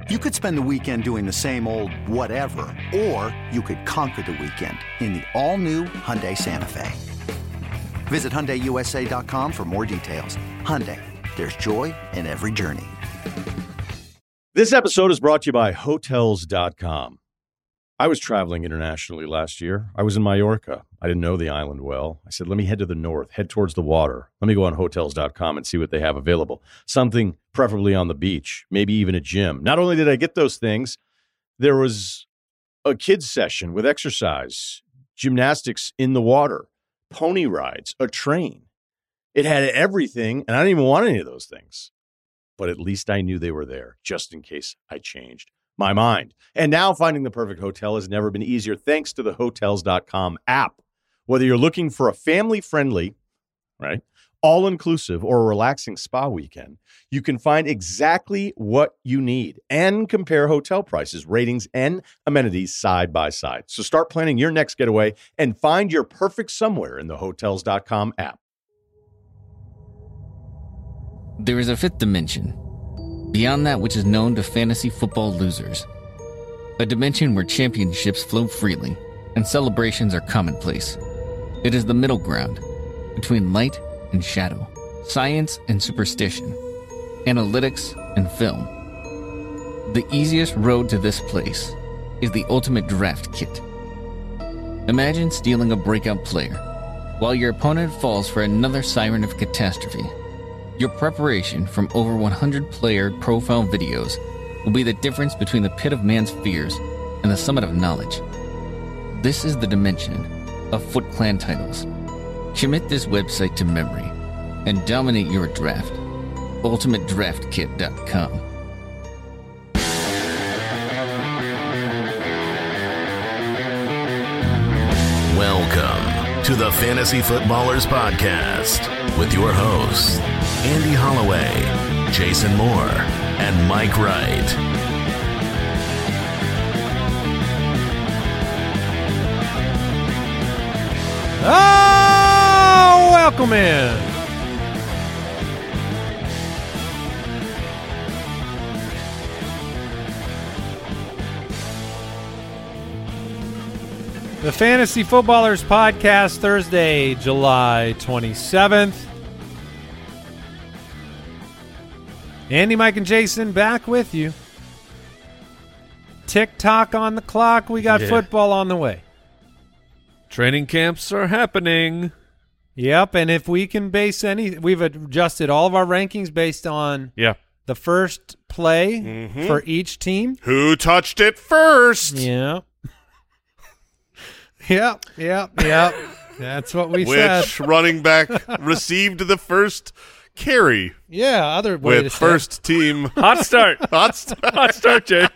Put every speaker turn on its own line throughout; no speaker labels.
You could spend the weekend doing the same old whatever, or you could conquer the weekend in the all-new Hyundai Santa Fe. Visit HyundaiUSA.com for more details. Hyundai, there's joy in every journey.
This episode is brought to you by Hotels.com. I was traveling internationally last year. I was in Mallorca. I didn't know the island well. I said, let me head to the north, head towards the water. Let me go on Hotels.com and see what they have available. Something preferably on the beach, maybe even a gym. Not only did I get those things, there was a kids session with exercise, gymnastics in the water, pony rides, a train. It had everything, and I didn't even want any of those things. But at least I knew they were there, just in case I changed my mind. And now finding the perfect hotel has never been easier thanks to the Hotels.com app. Whether you're looking for a family-friendly, right, all-inclusive or a relaxing spa weekend, you can find exactly what you need and compare hotel prices, ratings, and amenities side by side. So start planning your next getaway and find your perfect somewhere in the Hotels.com app.
There is a fifth dimension, beyond that which is known to fantasy football losers. A dimension where championships flow freely and celebrations are commonplace. It is the middle ground between light and shadow, science and superstition, analytics and film. The easiest road to this place is the Ultimate Draft Kit. Imagine stealing a breakout player while your opponent falls for another siren of catastrophe. Your preparation from over 100 player profile videos will be the difference between the pit of man's fears and the summit of knowledge. This is the dimension of Foot Clan titles. Commit this website to memory and dominate your draft. UltimateDraftKit.com.
Welcome to the Fantasy Footballers Podcast with your hosts, Andy Holloway, Jason Moore, and Mike Wright.
Oh, welcome in. The Fantasy Footballers Podcast, Thursday, July 27th. Andy, Mike, and Jason back with you. Tick-tock on the clock. We got football on the way.
Training camps are happening.
Yep, and if we can base we've adjusted all of our rankings based on the first play for each team.
Who touched it first?
Yeah. Yep. That's what we said.
Which running back received the first carry?
Yeah, other way
with
to say
first team.
Hot start.
Hot
start, Jay.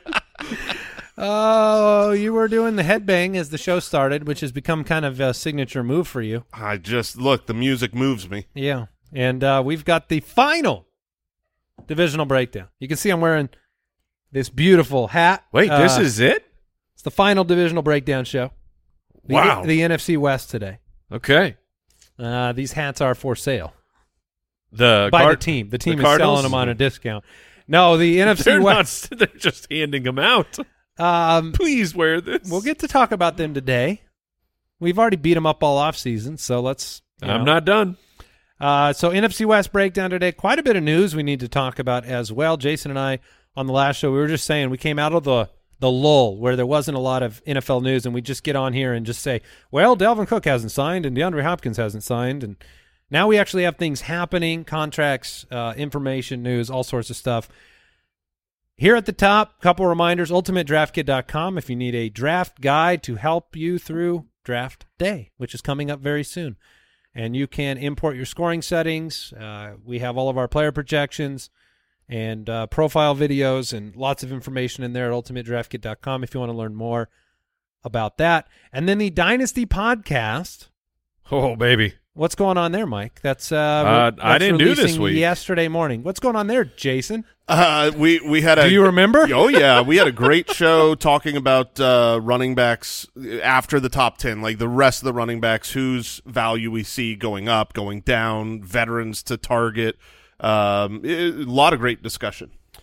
Oh, you were doing the headbang as the show started, which has become kind of a signature move for you.
I just, look, the music moves me.
Yeah, and we've got the final divisional breakdown. You can see I'm wearing this beautiful hat.
Wait, this is it?
It's the final divisional breakdown show.
Wow.
The NFC West today.
Okay.
These hats are for sale.
The
team. The team is
Cardinals?
selling them on a discount. No, the NFC West.
They're just handing them out. Please wear this.
We'll get to talk about them today. We've already beat them up all off season, so let's.
I'm not done.
So NFC West breakdown today. Quite a bit of news we need to talk about as well. Jason and I on the last show, we were just saying we came out of the lull where there wasn't a lot of NFL news, and we just get on here and just say, well, Dalvin Cook hasn't signed and DeAndre Hopkins hasn't signed, and now we actually have things happening, contracts, information, news, all sorts of stuff. Here at the top, a couple reminders, ultimatedraftkit.com if you need a draft guide to help you through draft day, which is coming up very soon. And you can import your scoring settings. We have all of our player projections and profile videos and lots of information in there at ultimatedraftkit.com if you want to learn more about that. And then the Dynasty podcast.
Oh, baby.
What's going on there, Mike? That's
I didn't do this week.
Yesterday morning. What's going on there, Jason?
We had a.
Do you remember?
Oh yeah, we had a great show talking about running backs after the top 10, like the rest of the running backs, whose value we see going up, going down, veterans to target. A lot of great discussion.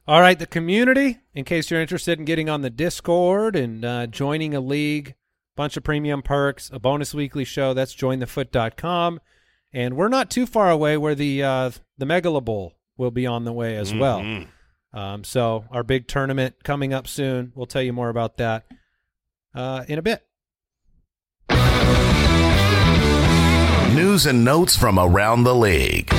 All right, the community, in case you're interested in getting on the Discord and joining a league, bunch of premium perks, a bonus weekly show, that's jointhefoot.com. And we're not too far away where the Megala Bowl will be on the way as well. So our big tournament coming up soon. We'll tell you more about that in a bit.
News and notes from around the league.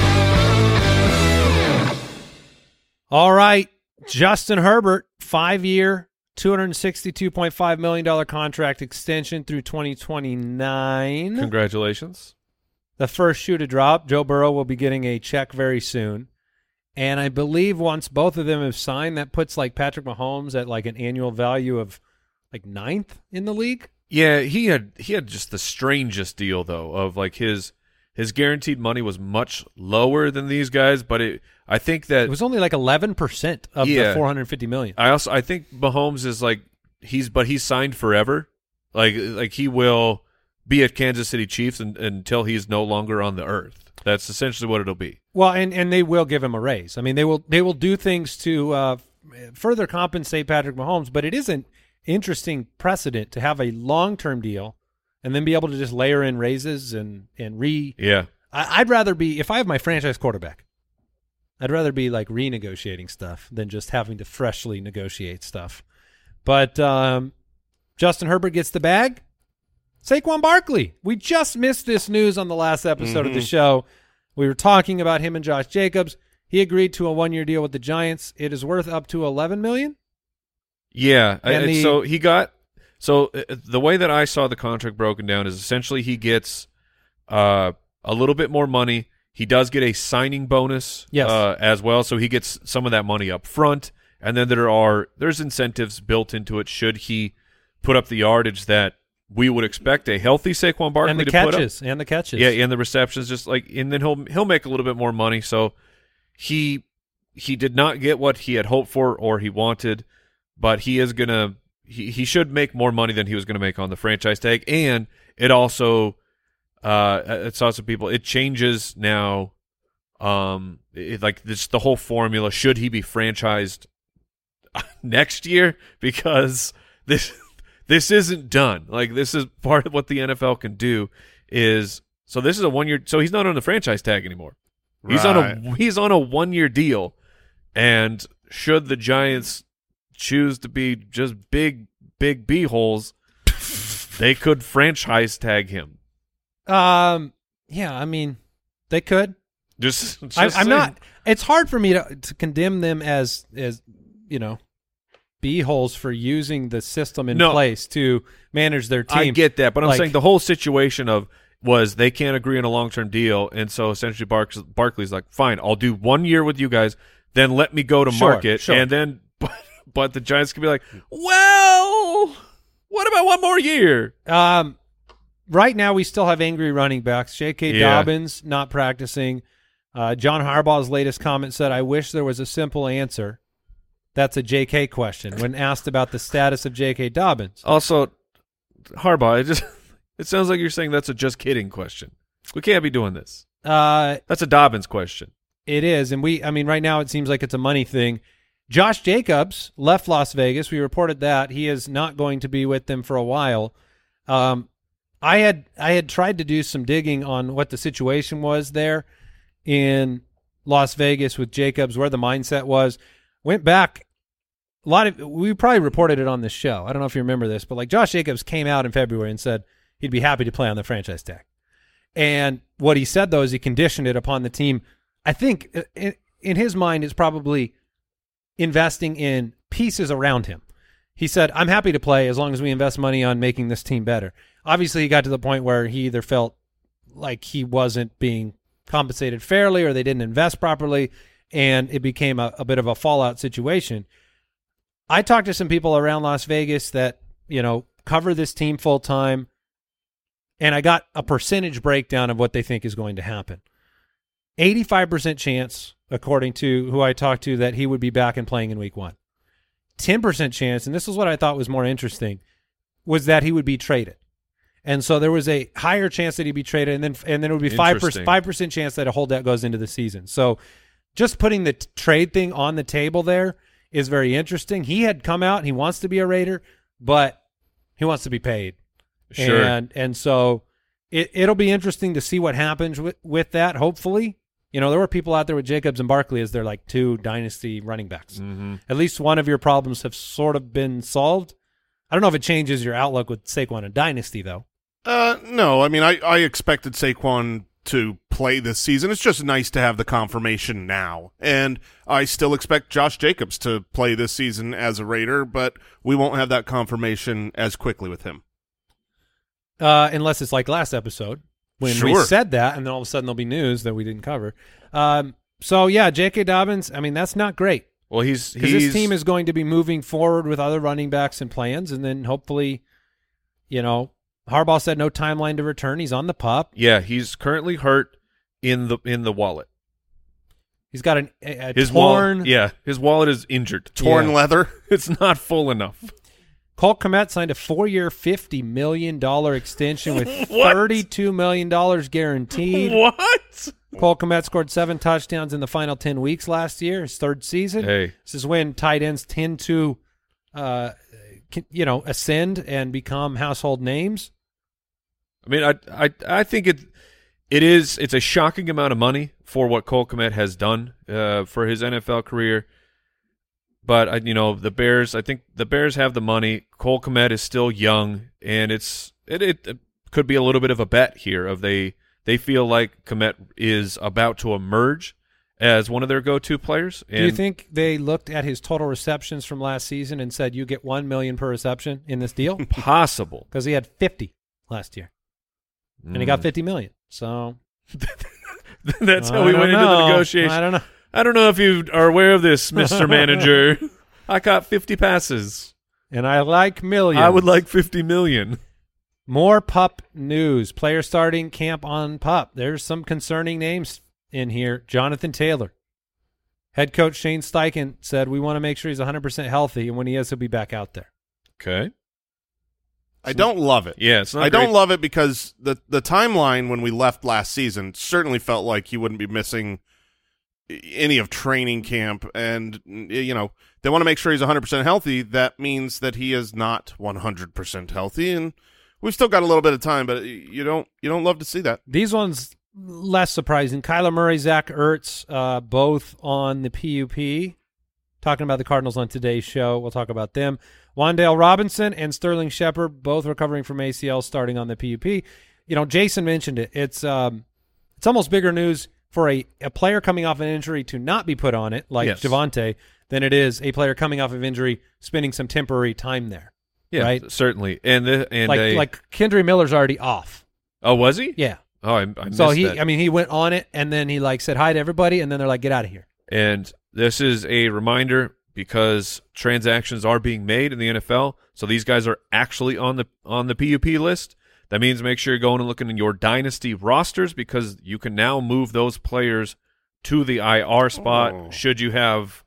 All right, Justin Herbert, 5-year, $262.5 million contract extension through 2029.
Congratulations.
The first shoe to drop. Joe Burrow will be getting a check very soon. And I believe once both of them have signed, that puts like Patrick Mahomes at like an annual value of like 9th in the league.
Yeah, he had just the strangest deal though of like his guaranteed money was much lower than these guys, but I think that
it was only like 11% of the $450 million.
I think Mahomes is like he's signed forever. Like he will be at Kansas City Chiefs until he's no longer on the earth. That's essentially what it'll be.
Well, and they will give him a raise. I mean, they will do things to further compensate Patrick Mahomes, but it is an interesting precedent to have a long-term deal and then be able to just layer in raises and
Yeah.
I'd rather be, if I have my franchise quarterback, I'd rather be like renegotiating stuff than just having to freshly negotiate stuff. But Justin Herbert gets the bag. Saquon Barkley. We just missed this news on the last episode of the show. We were talking about him and Josh Jacobs. He agreed to a 1-year deal with the Giants. It is worth up to $11 million.
Yeah. So the way that I saw the contract broken down is essentially he gets a little bit more money. He does get a signing bonus as well, so he gets some of that money up front, and then there's incentives built into it should he put up the yardage that we would expect a healthy Saquon Barkley to put up.
And the catches.
Yeah, and the receptions, and then he'll make a little bit more money. So he did not get what he had hoped for or he wanted, but he is gonna he should make more money than he was gonna make on the franchise tag. And it also it saw some people. It changes now. The whole formula. Should he be franchised next year? Because this isn't done. Like, this is part of what the NFL can do is, so this is a 1-year, so he's not on the franchise tag anymore.
Right.
He's on a 1-year deal, and should the Giants choose to be just big b-holes, they could franchise tag him.
Yeah, I mean, they could. I'm not, it's hard for me to condemn them as b-holes for using the system in place to manage their team.
I get that, but I'm saying the whole situation was they can't agree on a long-term deal, and so essentially Barkley's like, fine, I'll do 1 year with you guys, then let me go to market,
sure.
And then but the Giants can be like, well, what about 1 more year?
Right now we still have angry running backs. J.K. Dobbins not practicing. John Harbaugh's latest comment said, I wish there was a simple answer. That's a J.K. question when asked about the status of J.K. Dobbins.
Also, Harbaugh, it sounds like you're saying that's a just kidding question. We can't be doing this. That's a Dobbins question.
It is, and right now it seems like it's a money thing. Josh Jacobs left Las Vegas. We reported that. He is not going to be with them for a while. I had tried to do some digging on what the situation was there in Las Vegas with Jacobs, where the mindset was. Went back. We probably reported it on this show. I don't know if you remember this, but like Josh Jacobs came out in February and said he'd be happy to play on the franchise tag. And what he said, though, is he conditioned it upon the team. I think in his mind is probably investing in pieces around him. He said, I'm happy to play as long as we invest money on making this team better. Obviously, he got to the point where he either felt like he wasn't being compensated fairly or they didn't invest properly, and it became a bit of a fallout situation. I talked to some people around Las Vegas that, cover this team full time, and I got a percentage breakdown of what they think is going to happen. 85% chance, according to who I talked to, that he would be back and playing in week 1. 10% chance, and this is what I thought was more interesting, was that he would be traded. And so there was a higher chance that he'd be traded, and then it would be 5% chance that a holdout goes into the season. So just putting the trade thing on the table there is very interesting. He had come out, he wants to be a Raider, but he wants to be paid.
Sure.
And so it'll be interesting to see what happens with that, hopefully. You know, there were people out there with Jacobs and Barkley as their like 2 dynasty running backs.
Mm-hmm.
At least one of your problems have sort of been solved. I don't know if it changes your outlook with Saquon and dynasty, though.
No, I mean, I expected Saquon to play this season. It's just nice to have the confirmation now. And I still expect Josh Jacobs to play this season as a Raider, but we won't have that confirmation as quickly with him.
Unless it's like last episode when
Sure.
we said that, and then all of a sudden there'll be news that we didn't cover. So, yeah, J.K. Dobbins, I mean, that's not great.
Well,
because this team is going to be moving forward with other running backs and plans, and then hopefully, you know, Harbaugh said no timeline to return. He's on the pup.
Yeah, he's currently hurt in the wallet.
He's got
His
torn.
wallet, yeah, his wallet is injured.
Torn leather.
It's not full enough.
Colt Kmet signed a 4-year, $50 million extension with
What?
$32 million guaranteed.
What?
Colt Kmet scored 7 touchdowns in the final 10 weeks last year, his 3rd season.
Hey.
This is when tight ends tend to, ascend and become household names.
I mean, I think it's a shocking amount of money for what Colt Kmet has done for his NFL career. But the Bears, I think the Bears have the money. Colt Kmet is still young, and it could be a little bit of a bet here of they feel like Kmet is about to emerge as one of their go-to players.
Do you think they looked at his total receptions from last season and said, you get $1 million per reception in this deal?
Possible.
Because he had 50 last year, and he got $50 million. So
that's how we went into the negotiation.
I don't know.
I don't know if you are aware of this, Mr. Manager. I caught 50 passes.
And I like millions.
I would like 50 million.
More pup news. Player starting camp on pup. There's some concerning names in here. Jonathan Taylor. Head coach Shane Steichen said, we want to make sure he's 100% healthy, and when he is, he'll be back out there.
Okay.
I don't love it.
Yeah, it's not
I
great.
don't love it because the timeline when we left last season certainly felt like he wouldn't be missing any of training camp, and they want to make sure he's 100% healthy. That means that he is not 100% healthy, and we've still got a little bit of time, but you don't love to see that.
These ones less surprising. Kyler Murray, Zach Ertz, both on the PUP. Talking about the Cardinals on today's show. We'll talk about them. Wan'Dale Robinson and Sterling Shepard, both recovering from ACL, starting on the PUP. Jason mentioned it. It's almost bigger news for a player coming off an injury to not be put on it, like
Yes.
Javonte, than it is a player coming off of injury spending some temporary time there.
Yeah,
right?
certainly. And
like Kendry Miller's already off.
Oh, was he?
Yeah.
Oh, I missed
So
that.
he went on it, and then he said hi to everybody, and then they're like, get out of here.
And this is a reminder because transactions are being made in the NFL. So these guys are actually on the PUP list. That means make sure you're going and looking in your dynasty rosters because you can now move those players to the IR spot should you have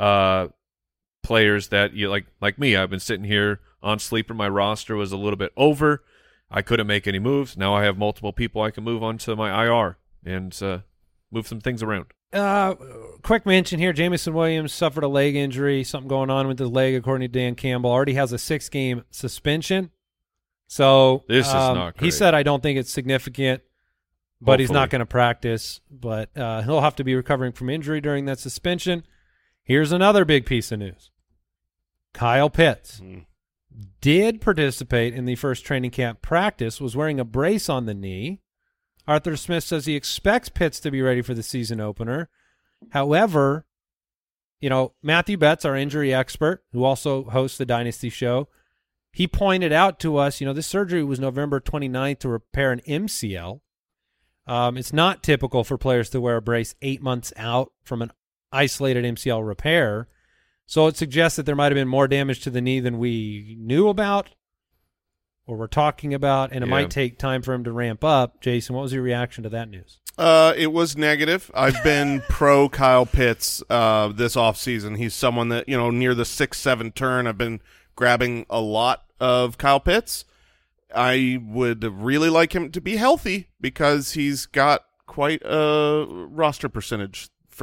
players that you like me. I've been sitting here on Sleeper. My roster was a little bit over. I couldn't make any moves. Now I have multiple people I can move onto my IR and move some things around.
Quick mention here, Jameson Williams suffered a leg injury, something going on with his leg, according to Dan Campbell. Already has a 6-game suspension. So
this is not great.
He said, I don't think it's significant, but he's not going to practice. But he'll have to be recovering from injury during that suspension. Here's another big piece of news. Kyle Pitts did participate in the first training camp practice, was wearing a brace on the knee. Arthur Smith says he expects Pitts to be ready for the season opener. However, Matthew Betts, our injury expert, who also hosts the Dynasty Show, he pointed out to us, this surgery was November 29th to repair an MCL. It's not typical for players to wear a brace 8 months out from an isolated MCL repair. So it suggests that there might have been more damage to the knee than we knew about or were talking about, and it might take time for him to ramp up. Jason, what was your reaction to that news?
It was negative. I've been pro Kyle Pitts this offseason. He's someone that, near the 6-7 turn, I've been grabbing a lot of Kyle Pitts. I would really like him to be healthy because he's got quite a roster percentage for me.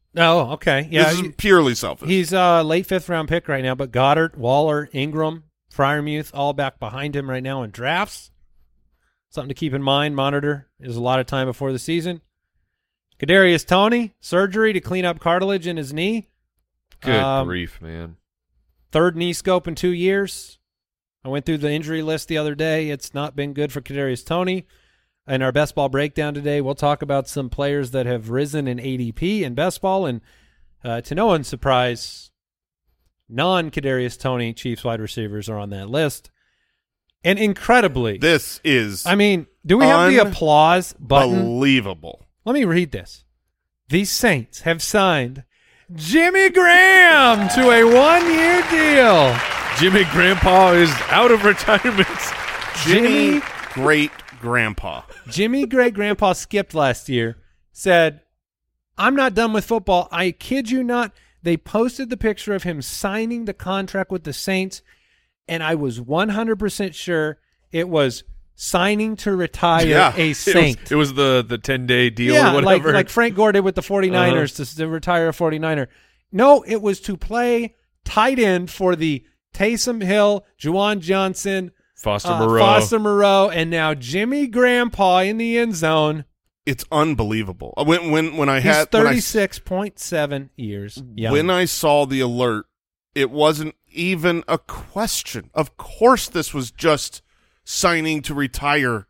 Oh, okay. Yeah,
this is purely selfish.
He's a late 5th-round pick right now, but Goddard, Waller, Ingram, Freiermuth all back behind him right now in drafts. Something to keep in mind, monitor. There's a lot of time before the season. Kadarius Toney, surgery to clean up cartilage in his knee.
Good grief, man.
3rd knee scope in 2 years. I went through the injury list the other day. It's not been good for Kadarius Toney. In our best ball breakdown today, we'll talk about some players that have risen in ADP in best ball, and to no one's surprise, non-Kadarius Toney Chiefs wide receivers are on that list. And incredibly,
this is
I mean, do we have the applause button?
Unbelievable.
Let me read this. The Saints have signed Jimmy Graham to a 1-year deal.
Jimmy Grandpa is out of retirement.
Jimmy Great Grandpa.
Jimmy Great Grandpa skipped last year, said, I'm not done with football. I kid you not. They posted the picture of him signing the contract with the Saints, and I was 100% sure it was signing to retire a Saint.
It was the 10-day deal or whatever.
Like Frank Gore did with the 49ers to retire a 49er. No, it was to play tight end for the Taysom Hill, Juwan Johnson,
Foster
Moreau, and now Jimmy Grandpa in the end zone.
It's unbelievable. When I
He's
had
36.7 years young.
When I saw the alert, it wasn't even a question. Of course, this was just signing to retire,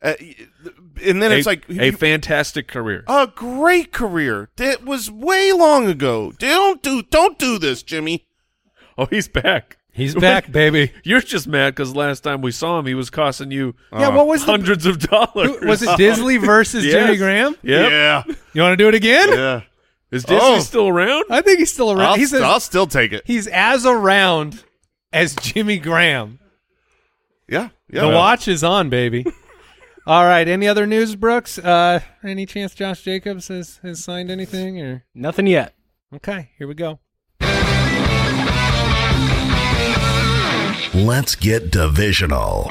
and then it's like
a fantastic career,
a great career. It was way long ago. Don't do this, Jimmy.
Oh, he's back.
He's back, baby.
You're just mad because last time we saw him, he was costing you
what was
hundreds of dollars.
Was it Disley versus Jimmy Graham?
Yep.
Yeah.
You want to do it again?
Yeah.
Is Disley still around?
I think he's still around.
I'll still take it.
He's as around as Jimmy Graham.
Yeah.
The watch is on, baby. All right. Any other news, Brooks? Any chance Josh Jacobs has signed anything? Or
nothing yet.
Okay, here we go.
Let's get divisional.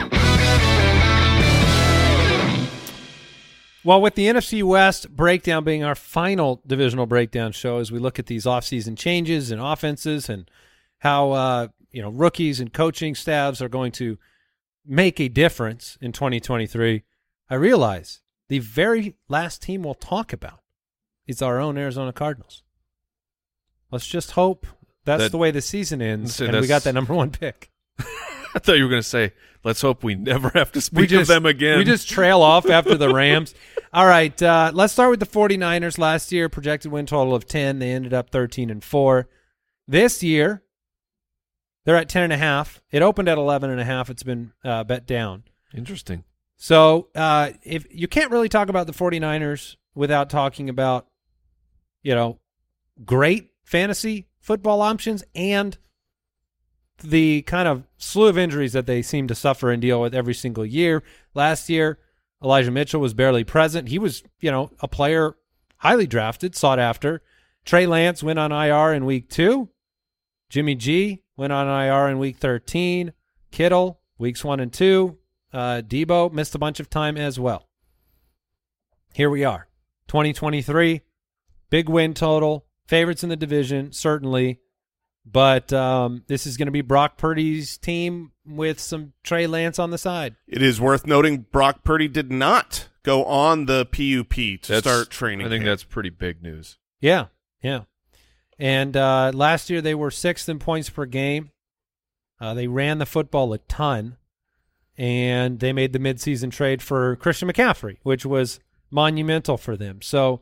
Well, with the NFC West breakdown being our final divisional breakdown show, as we look at these offseason changes and offenses and how rookies and coaching staffs are going to make a difference in 2023, I realize the very last team we'll talk about is our own Arizona Cardinals. Let's just hope that's the way the season ends, and we got that number 1 pick.
I thought you were going to say, let's hope we never have to speak of them again.
We just trail off after the Rams. All right, let's start with the 49ers. Last year, projected win total of 10. They ended up 13-4. This year, they're at 10.5. It opened at 11.5. It's been bet down.
Interesting.
So if you can't really talk about the 49ers without talking about, great fantasy football options and the kind of slew of injuries that they seem to suffer and deal with every single year. Last year, Elijah Mitchell was barely present. He was, a player highly drafted, sought after. Trey Lance went on IR in week 2. Jimmy G went on IR in week 13. Kittle, weeks 1 and 2. Debo missed a bunch of time as well. Here we are, 2023, big win total, favorites in the division, certainly. But this is going to be Brock Purdy's team with some Trey Lance on the side.
It is worth noting Brock Purdy did not go on the PUP to start training.
I think that's pretty big news.
Yeah. And last year they were 6th in points per game. They ran the football a ton, and they made the midseason trade for Christian McCaffrey, which was monumental for them. So,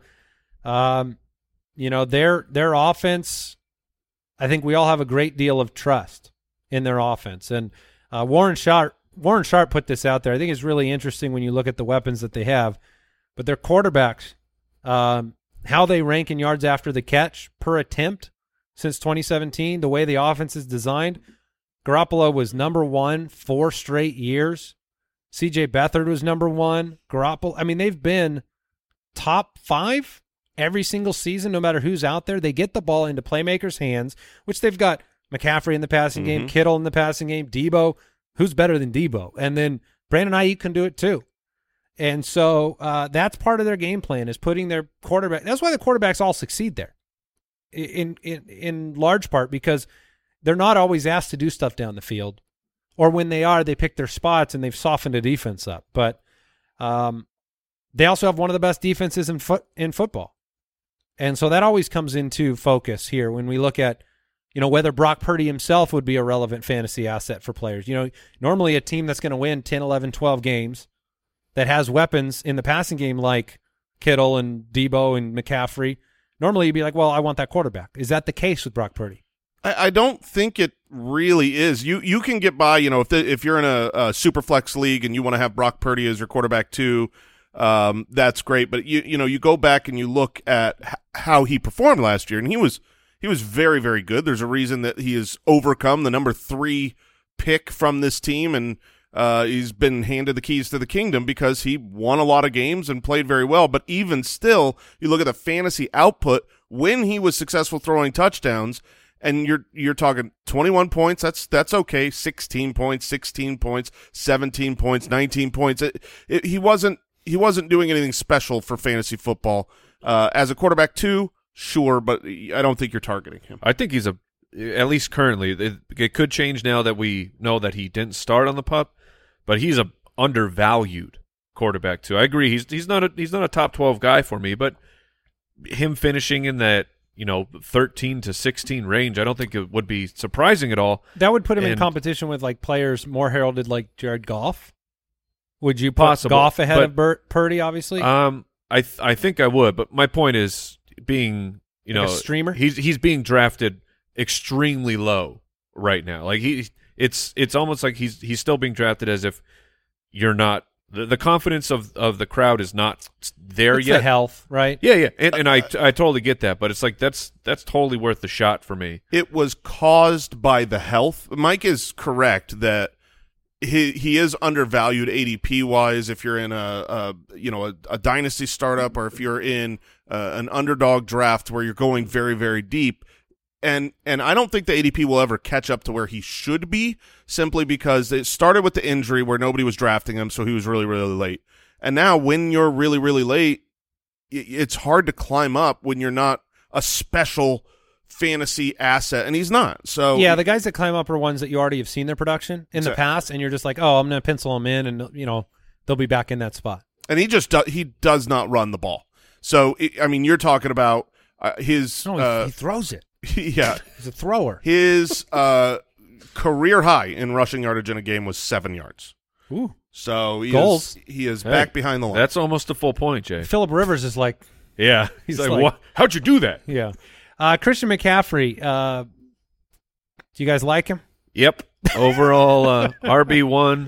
their offense, I think we all have a great deal of trust in their offense. And Warren Sharp put this out there. I think it's really interesting when you look at the weapons that they have. But their quarterbacks, how they rank in yards after the catch per attempt since 2017, the way the offense is designed. Garoppolo was number 1 4 straight years. C.J. Beathard was number 1. Garoppolo, they've been top 5 every single season, no matter who's out there. They get the ball into playmakers' hands, which they've got McCaffrey in the passing game, Kittle in the passing game, Debo. Who's better than Debo? And then Brandon Ayuk can do it too. And so that's part of their game plan, is putting their quarterback. That's why the quarterbacks all succeed there. in large part because they're not always asked to do stuff down the field, or when they are, they pick their spots and they've softened the defense up. But they also have one of the best defenses in football, and so that always comes into focus here when we look at, whether Brock Purdy himself would be a relevant fantasy asset for players. Normally a team that's going to win 10, 11, 12 games that has weapons in the passing game like Kittle and Debo and McCaffrey, normally you'd be like, well, I want that quarterback. Is that the case with Brock Purdy?
I don't think it really is. You can get by, if you're in a super flex league and you want to have Brock Purdy as your quarterback too, that's great. But you go back and you look at how he performed last year, and he was very, very good. There's a reason that he has overcome the number 3 pick from this team, and he's been handed the keys to the kingdom because he won a lot of games and played very well. But even still, you look at the fantasy output when he was successful throwing touchdowns, and you're talking 21 points. That's okay. 16 points, 16 points, 17 points, 19 points. He wasn't doing anything special for fantasy football. As a quarterback too, sure, but I don't think you're targeting him.
I think he's at least currently. It could change now that we know that he didn't start on the PUP, but he's a undervalued quarterback too. I agree. He's not a top 12 guy for me, but him finishing in that 13 to 16 range, I don't think it would be surprising at all.
That would put him in competition with like players more heralded like Jared Goff. Would you put Goff ahead of Purdy? Obviously,
I think I would, but my point is being
like a streamer.
He's being drafted extremely low right now. Like it's almost like he's still being drafted as if you're not. The confidence of the crowd is not there yet.
The health, right?
Yeah, and I totally get that, but it's like that's totally worth the shot for me.
It was caused by the health. Mike is correct that he is undervalued ADP wise. If you're in a dynasty startup, or if you're in an underdog draft where you're going very, very deep. And I don't think the ADP will ever catch up to where he should be, simply because it started with the injury where nobody was drafting him, so he was really, really late. And now when you're really, really late, it's hard to climb up when you're not a special fantasy asset, and he's not. So
yeah, the guys that climb up are ones that you already have seen their production in the past, and you're just like, oh, I'm going to pencil them in, and they'll be back in that spot.
And he does not run the ball. So you're talking about his.
No, he throws it.
Yeah,
he's a thrower.
His career high in rushing yardage in a game was 7 yards.
Ooh,
so he is back behind the line.
That's almost a full point, Jay.
Phillip Rivers is like,
yeah, he's like, what? How'd you do that?
Yeah, Christian McCaffrey. Do you guys like him?
Yep. Overall, RB1.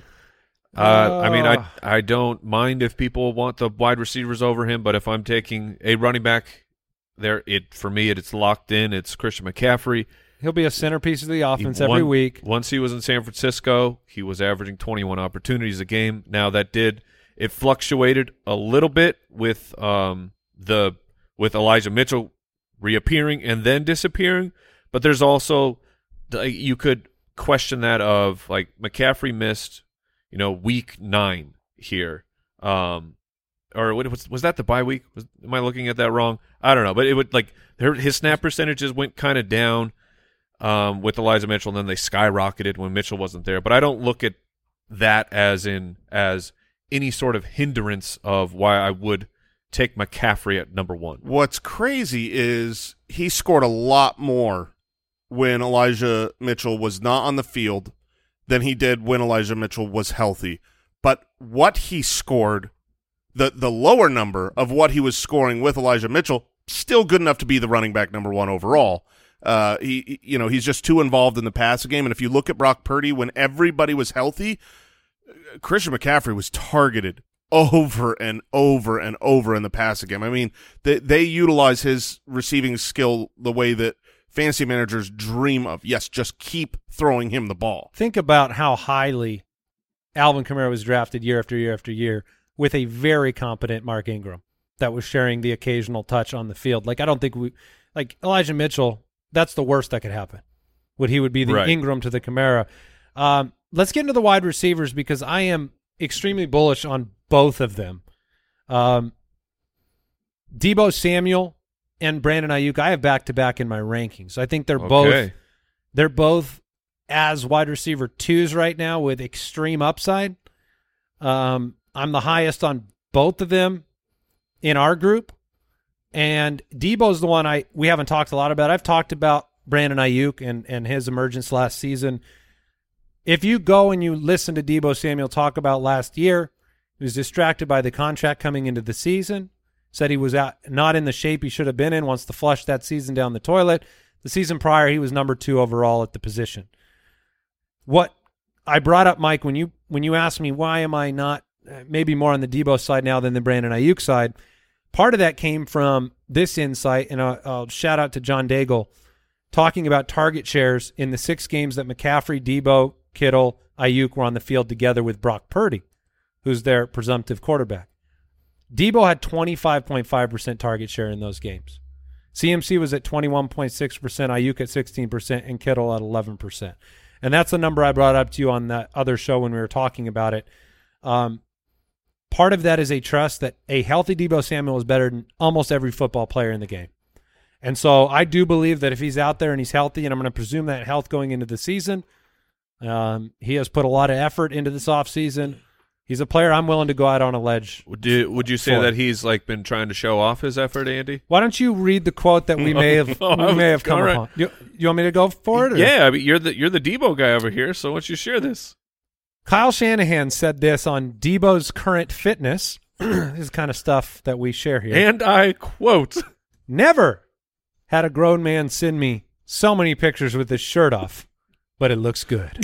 I don't mind if people want the wide receivers over him, but if I'm taking a running back. For me, it's locked in. It's Christian McCaffrey.
He'll be a centerpiece of the offense every week.
Once he was in San Francisco, he was averaging 21 opportunities a game. Now it fluctuated a little bit with Elijah Mitchell reappearing and then disappearing. But there's also you could question that of like McCaffrey missed, week 9 here. Or was that the bye week? Am I looking at that wrong? I don't know, but it would his snap percentages went kind of down with Elijah Mitchell, and then they skyrocketed when Mitchell wasn't there. But I don't look at that as any sort of hindrance of why I would take McCaffrey at number 1.
What's crazy is he scored a lot more when Elijah Mitchell was not on the field than he did when Elijah Mitchell was healthy. But what he scored. The lower number of what he was scoring with Elijah Mitchell, still good enough to be the running back number 1 overall. He's just too involved in the passing game. And if you look at Brock Purdy, when everybody was healthy, Christian McCaffrey was targeted over and over and over in the passing game. I mean, they utilize his receiving skill the way that fantasy managers dream of. Yes, just keep throwing him the ball.
Think about how highly Alvin Kamara was drafted year after year after year, with a very competent Mark Ingram that was sharing the occasional touch on the field. Like, I don't think Elijah Mitchell, that's the worst that could happen. He would be the Ingram to the Kamara. Let's get into the wide receivers because I am extremely bullish on both of them. Deebo Samuel and Brandon Ayuk, I have back-to-back in my rankings. I think they're both as wide receiver 2s right now with extreme upside. I'm the highest on both of them in our group. And Debo's the one we haven't talked a lot about. I've talked about Brandon Ayuk and his emergence last season. If you go and you listen to Deebo Samuel talk about last year, he was distracted by the contract coming into the season, said he was not in the shape he should have been in, wants to flush that season down the toilet. The season prior, he was number 2 overall at the position. What I brought up, Mike, when you asked me why am I not maybe more on the Deebo side now than the Brandon Ayuk side, part of that came from this insight, and I'll shout out to John Daigle, talking about target shares in the 6 games that McCaffrey, Deebo, Kittle, Ayuk were on the field together with Brock Purdy, who's their presumptive quarterback. Deebo had 25.5% target share in those games. CMC was at 21.6%, Ayuk at 16%, and Kittle at 11%. And that's the number I brought up to you on that other show when we were talking about it. Part of that is a trust that a healthy Deebo Samuel is better than almost every football player in the game. And so I do believe that if he's out there and he's healthy, and I'm going to presume that health going into the season, he has put a lot of effort into this offseason. He's a player I'm willing to go out on a ledge.
Would you say that he's been trying to show off his effort, Andy?
Why don't you read the quote that we may have come upon? You want me to go for it? Or?
Yeah, I mean, you're the Deebo guy over here, so why don't you share this?
Kyle Shanahan said this on Deebo's current fitness. This is kind of stuff that we share here.
And I quote,
"Never had a grown man send me so many pictures with his shirt off, but it looks good."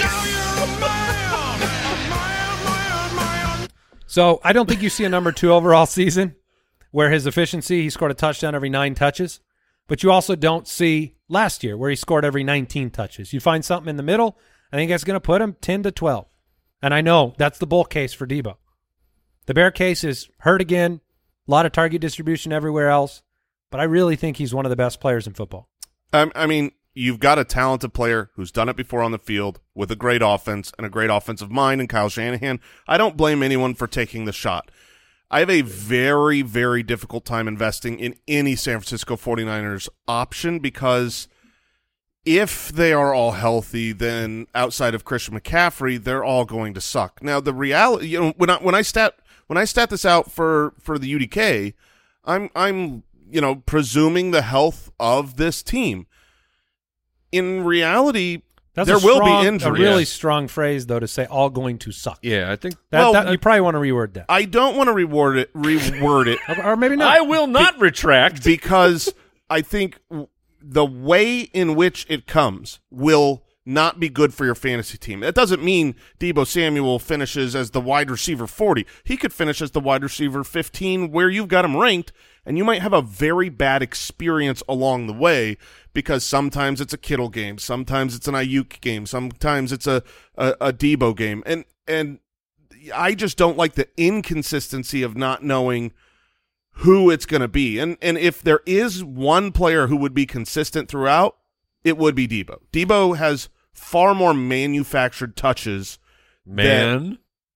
So I don't think you see a number 2 overall season where his efficiency, he scored a touchdown every 9 touches, but you also don't see last year where he scored every 19 touches. You find something in the middle, I think that's going to put him 10 to 12. And I know that's the bull case for Deebo. The bear case is hurt again, a lot of target distribution everywhere else, but I really think he's one of the best players in football.
I mean, you've got a talented player who's done it before on the field with a great offense and a great offensive mind in Kyle Shanahan. I don't blame anyone for taking the shot. I have a very, very difficult time investing in any San Francisco 49ers option because if they are all healthy, then outside of Christian McCaffrey, they're all going to suck. Now, the reality, when I stat this out for the UDK, I'm presuming the health of this team. In reality, there will be injuries.
A really strong phrase, though, to say all going to suck.
Yeah, I think
you probably want to reword that.
I don't want to reword it,
or maybe not.
I will not retract
because I think the way in which it comes will not be good for your fantasy team. That doesn't mean Deebo Samuel finishes as the wide receiver 40. He could finish as the wide receiver 15 where you've got him ranked, and you might have a very bad experience along the way because sometimes it's a Kittle game, sometimes it's an Ayuk game, sometimes it's a Deebo game. And I just don't like the inconsistency of not knowing who it's going to be. And if there is one player who would be consistent throughout, it would be Deebo. Deebo has far more manufactured touches.
Yeah.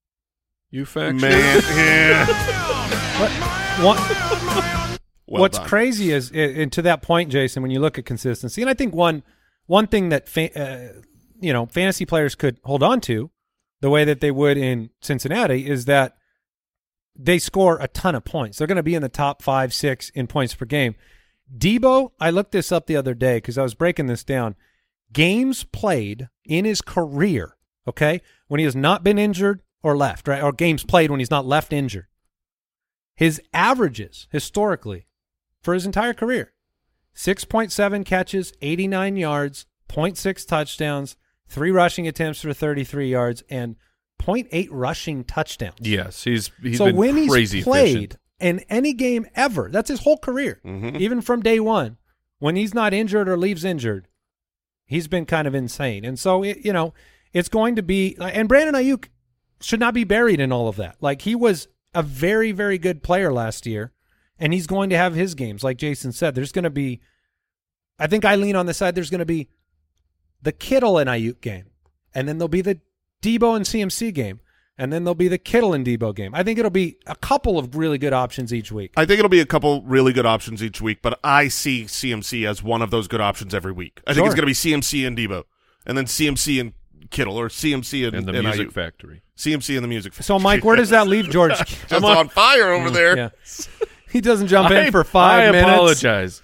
What's crazy is, and to that point, Jason, when you look at consistency, and I think one thing that fantasy players could hold on to, the way that they would in Cincinnati, is that they score a ton of points. They're going to be in the top 5, 6 in points per game. Deebo, I looked this up the other day because I was breaking this down. Games played in his career, okay, when he has not been injured or left, right, or games played when he's not left injured. His averages historically for his entire career, 6.7 catches, 89 yards, 0.6 touchdowns, 3 rushing attempts for 33 yards, and 0.8 rushing touchdowns.
Yes, he's
so
been
when
crazy
he's played
efficient
in any game ever, that's his whole career, even from day one. When he's not injured or leaves injured, he's been kind of insane. And so, it's going to be – and Brandon Ayuk should not be buried in all of that. Like, he was a very, very good player last year, and he's going to have his games. Like Jason said, there's going to be – I think I lean on the side there's going to be the Kittle and Ayuk game, and then there'll be the Deebo and CMC game. and then there'll be the Kittle and Debo game. I think it'll be a couple of really good options each week.
I think it'll be a couple really good options each week, but I see CMC as one of those good options every week. I think it's going to be CMC and Debo, and then CMC and Kittle, or CMC and
the Music Factory.
CMC and the Music Factory.
So, Mike, where does that leave George?
Just on fire over there.
Yeah. He doesn't jump in for 5 minutes.
I apologize.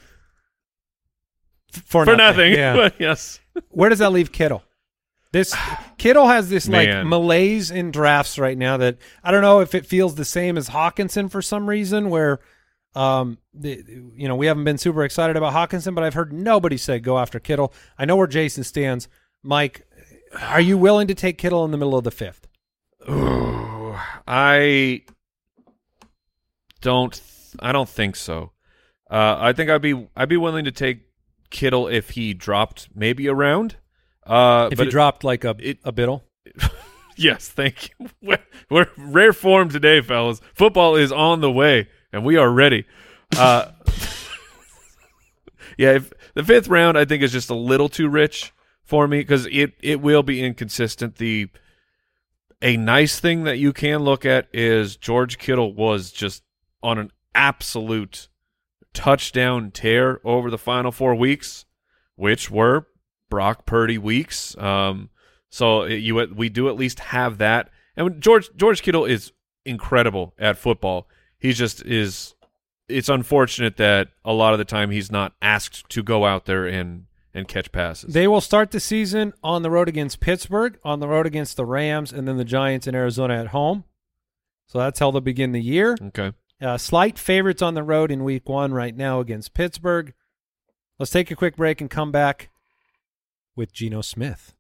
For
nothing.
Yeah.
But yes.
Where does that leave Kittle? Kittle has this like malaise in drafts right now that I don't know if it feels the same as Hawkinson for some reason, where we haven't been super excited about Hawkinson, but I've heard nobody say go after Kittle. I know where Jason stands. Mike, are you willing to take Kittle in the middle of the 5th?
Ooh, I don't think so. I think I'd be willing to take Kittle if he dropped maybe a round.
If he dropped like a Biddle?
Yes, thank you. We're rare form today, fellas. Football is on the way, and we are ready. Yeah, if the 5th round I think is just a little too rich for me because it will be inconsistent. A nice thing that you can look at is George Kittle was just on an absolute touchdown tear over the final 4 weeks, which were Brock Purdy weeks. So we do at least have that. And George Kittle is incredible at football. He just is. It's unfortunate that a lot of the time he's not asked to go out there and catch passes.
They will start the season on the road against Pittsburgh, on the road against the Rams, and then the Giants in Arizona at home. So that's how they'll begin the year.
Okay.
Slight favorites on the road in week 1 right now against Pittsburgh. Let's take a quick break and come back with Geno Smith.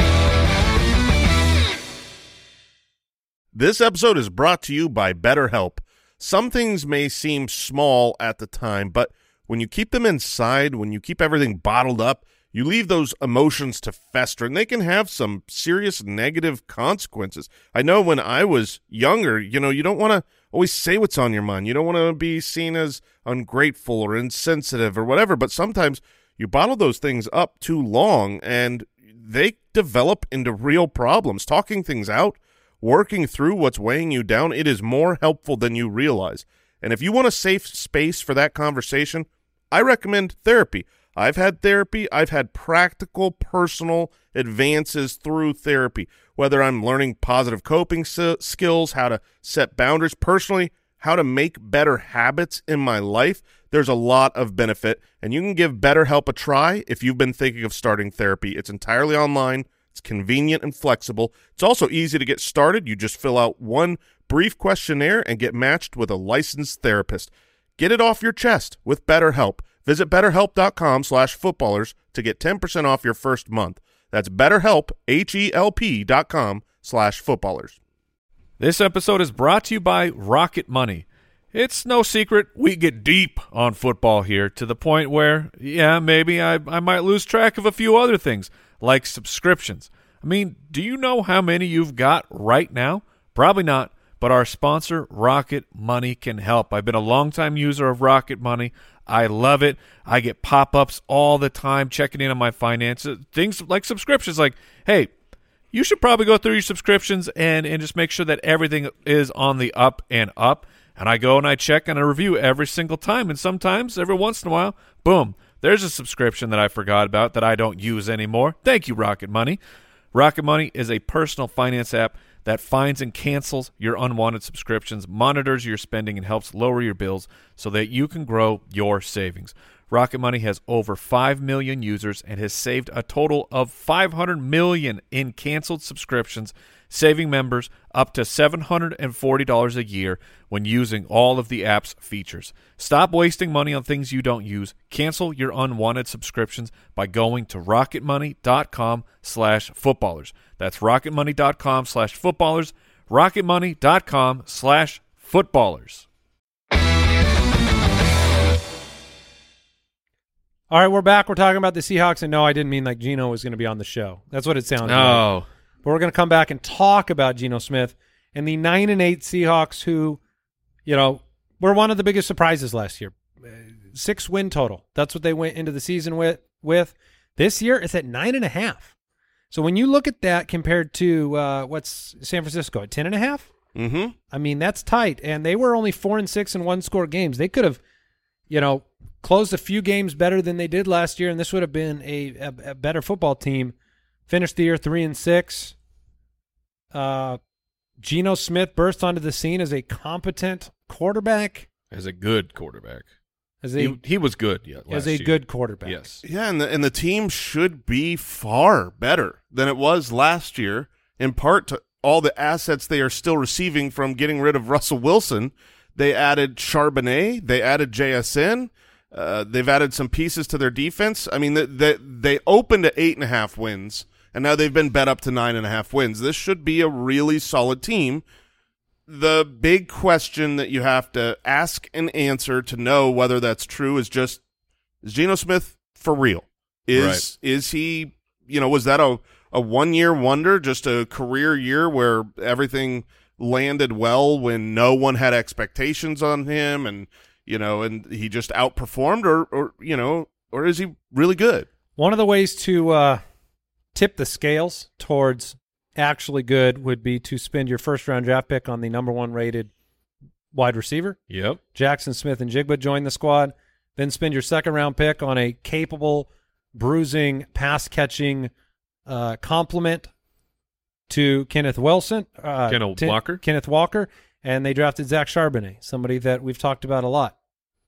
This episode is brought to you by BetterHelp. Some things may seem small at the time, but when you keep them inside, when you keep everything bottled up, you leave those emotions to fester, and they can have some serious negative consequences. I know when I was younger, you don't want to always say what's on your mind. You don't want to be seen as ungrateful or insensitive or whatever, but sometimes you bottle those things up too long, and they develop into real problems. Talking things out, working through what's weighing you down, it is more helpful than you realize. And if you want a safe space for that conversation, I recommend therapy. I've had therapy. I've had practical, personal advances through therapy, whether I'm learning positive coping skills, how to set boundaries personally, how to make better habits in my life. There's a lot of benefit, and you can give BetterHelp a try if you've been thinking of starting therapy. It's entirely online. It's convenient and flexible. It's also easy to get started. You just fill out one brief questionnaire and get matched with a licensed therapist. Get it off your chest with BetterHelp. Visit BetterHelp.com/footballers to get 10% off your first month. That's BetterHelp, HELP.com/footballers.
This episode is brought to you by Rocket Money. It's no secret we get deep on football here to the point where, maybe I might lose track of a few other things, like subscriptions. I mean, do you know how many you've got right now? Probably not. But our sponsor, Rocket Money, can help. I've been a longtime user of Rocket Money. I love it. I get pop-ups all the time checking in on my finances. Things like subscriptions, like, hey, you should probably go through your subscriptions and just make sure that everything is on the up and up. And I go and I check and I review every single time. And sometimes, every once in a while, boom, there's a subscription that I forgot about that I don't use anymore. Thank you, Rocket Money. Rocket Money is a personal finance app that finds and cancels your unwanted subscriptions, monitors your spending, and helps lower your bills so that you can grow your savings. Rocket Money has over 5 million users and has saved a total of $500 million in canceled subscriptions, saving members up to $740 a year when using all of the app's features. Stop wasting money on things you don't use. Cancel your unwanted subscriptions by going to rocketmoney.com/footballers. That's rocketmoney.com/footballers, rocketmoney.com/footballers.
All right, we're back. We're talking about the Seahawks, and no, I didn't mean like Geno was going to be on the show. That's what it sounded like. But we're going to come back and talk about Geno Smith and the 9-8 Seahawks who, were one of the biggest surprises last year. 6-win total. That's what they went into the season with. This year, it's at 9.5. So when you look at that compared to what's San Francisco at 10.5,
Mm-hmm.
I mean, that's tight. And they were only 4-6 in one-score games. They could have, closed a few games better than they did last year, and this would have been a better football team. Finished the year 3-6. Geno Smith burst onto the scene as a competent quarterback.
As a good quarterback.
He
was good,
as a good quarterback.
Yes.
Yeah, and the team should be far better than it was last year, in part to all the assets they are still receiving from getting rid of Russell Wilson. They added Charbonnet. They added JSN. They've added some pieces to their defense. I mean, they opened at 8.5 wins, and now they've been bet up to 9.5 wins. This should be a really solid team. The big question that you have to ask and answer to know whether that's true is Geno Smith for real? Is he, was that a one-year wonder, just a career year where everything landed well when no one had expectations on him and he just outperformed, or is he really good?
One of the ways to tip the scales towards actually good would be to spend your first-round draft pick on the number 1 rated wide receiver.
Yep.
Jackson Smith-Njigba joined the squad. Then spend your second-round pick on a capable, bruising, pass-catching complement to Kenneth Wilson. Kenneth Walker. And they drafted Zach Charbonnet, somebody that we've talked about a lot.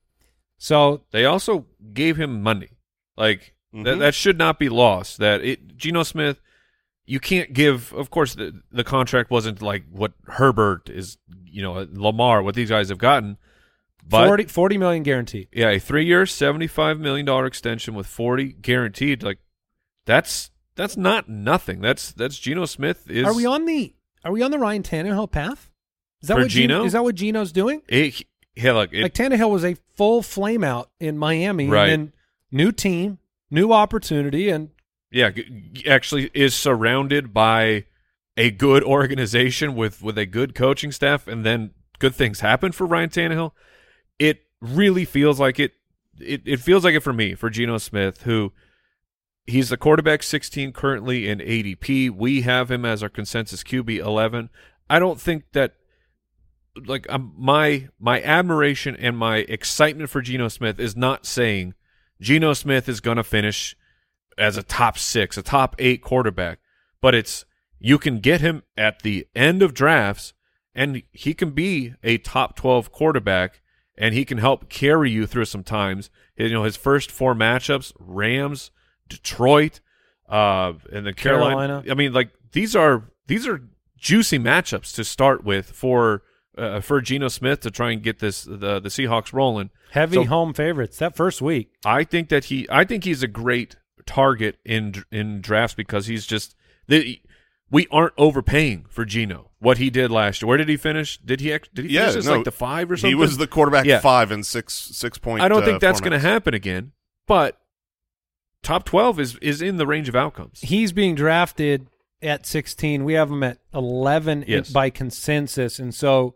So
they also gave him money. Like, that should not be lost. Geno Smith, you can't give, of course, the contract wasn't like what Herbert is, Lamar, what these guys have gotten. But
$40 million guaranteed.
Yeah, a 3-year, $75 million extension with $40 guaranteed. Like, that's not nothing. That's Geno Smith.
Are we on the Ryan Tannehill path? Is that
for
what
Geno?
Is that what Geno's doing?
Like
Tannehill was a full flame out in Miami,
right.
And then new team, new opportunity, and
actually is surrounded by a good organization with a good coaching staff, and then good things happen for Ryan Tannehill. It really feels like it. It feels like it for me, for Geno Smith, who he's the quarterback 16 currently in ADP. We have him as our consensus QB 11. I don't think that. Like my admiration and my excitement for Geno Smith is not saying Geno Smith is going to finish as a top 6, a top 8 quarterback, but it's you can get him at the end of drafts and he can be a top 12 quarterback and he can help carry you through some times. His first 4 matchups: Rams, Detroit, and the Carolina. I mean, like these are juicy matchups to start with for Geno Smith to try and get the Seahawks rolling.
Heavy home favorites that first week.
I think he's a great target in drafts because he's just we aren't overpaying for Geno. What he did last year. Where did he finish? Did he finish as like the 5 or something?
He was the quarterback 5 and 6 point.
I don't think that's going to happen again. But top 12 is in the range of outcomes.
He's being drafted at 16. We have him at 11 by consensus, and so.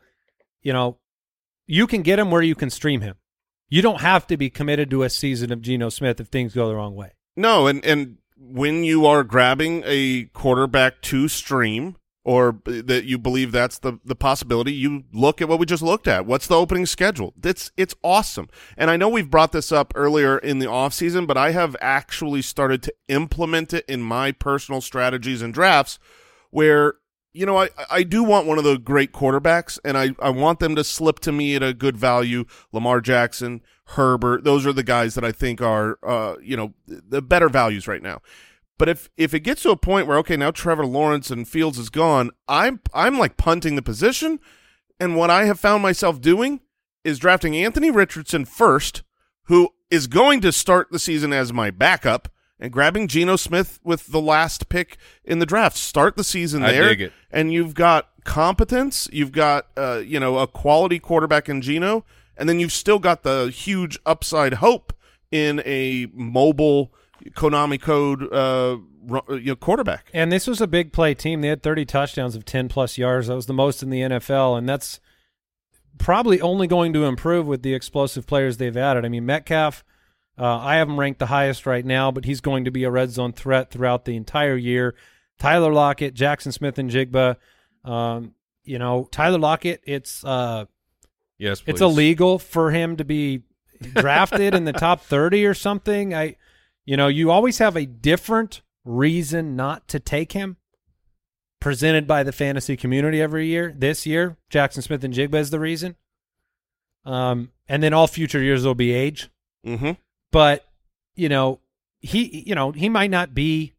You can get him where you can stream him. You don't have to be committed to a season of Geno Smith if things go the wrong way.
No, and when you are grabbing a quarterback to stream or that you believe that's the possibility, you look at what we just looked at. What's the opening schedule? It's awesome. And I know we've brought this up earlier in the offseason, but I have actually started to implement it in my personal strategies and drafts where I do want one of the great quarterbacks, and I want them to slip to me at a good value. Lamar Jackson, Herbert, those are the guys that I think are, the better values right now. But if it gets to a point where, okay, now Trevor Lawrence and Fields is gone, I'm like punting the position, and what I have found myself doing is drafting Anthony Richardson first, who is going to start the season as my backup, and grabbing Geno Smith with the last pick in the draft. Start the season there.
I dig it.
And you've got competence. You've got, a quality quarterback in Geno. And then you've still got the huge upside hope in a mobile Konami code quarterback.
And this was a big play team. They had 30 touchdowns of 10-plus yards. That was the most in the NFL. And that's probably only going to improve with the explosive players they've added. I mean, Metcalf, I have him ranked the highest right now, but he's going to be a red zone threat throughout the entire year. Tyler Lockett, Jackson Smith-Njigba. Tyler Lockett, it's illegal for him to be drafted in the top 30 or something. You always have a different reason not to take him presented by the fantasy community every year. This year, Jackson Smith-Njigba is the reason. And then all future years will be age.
Mm-hmm.
But, he might not be,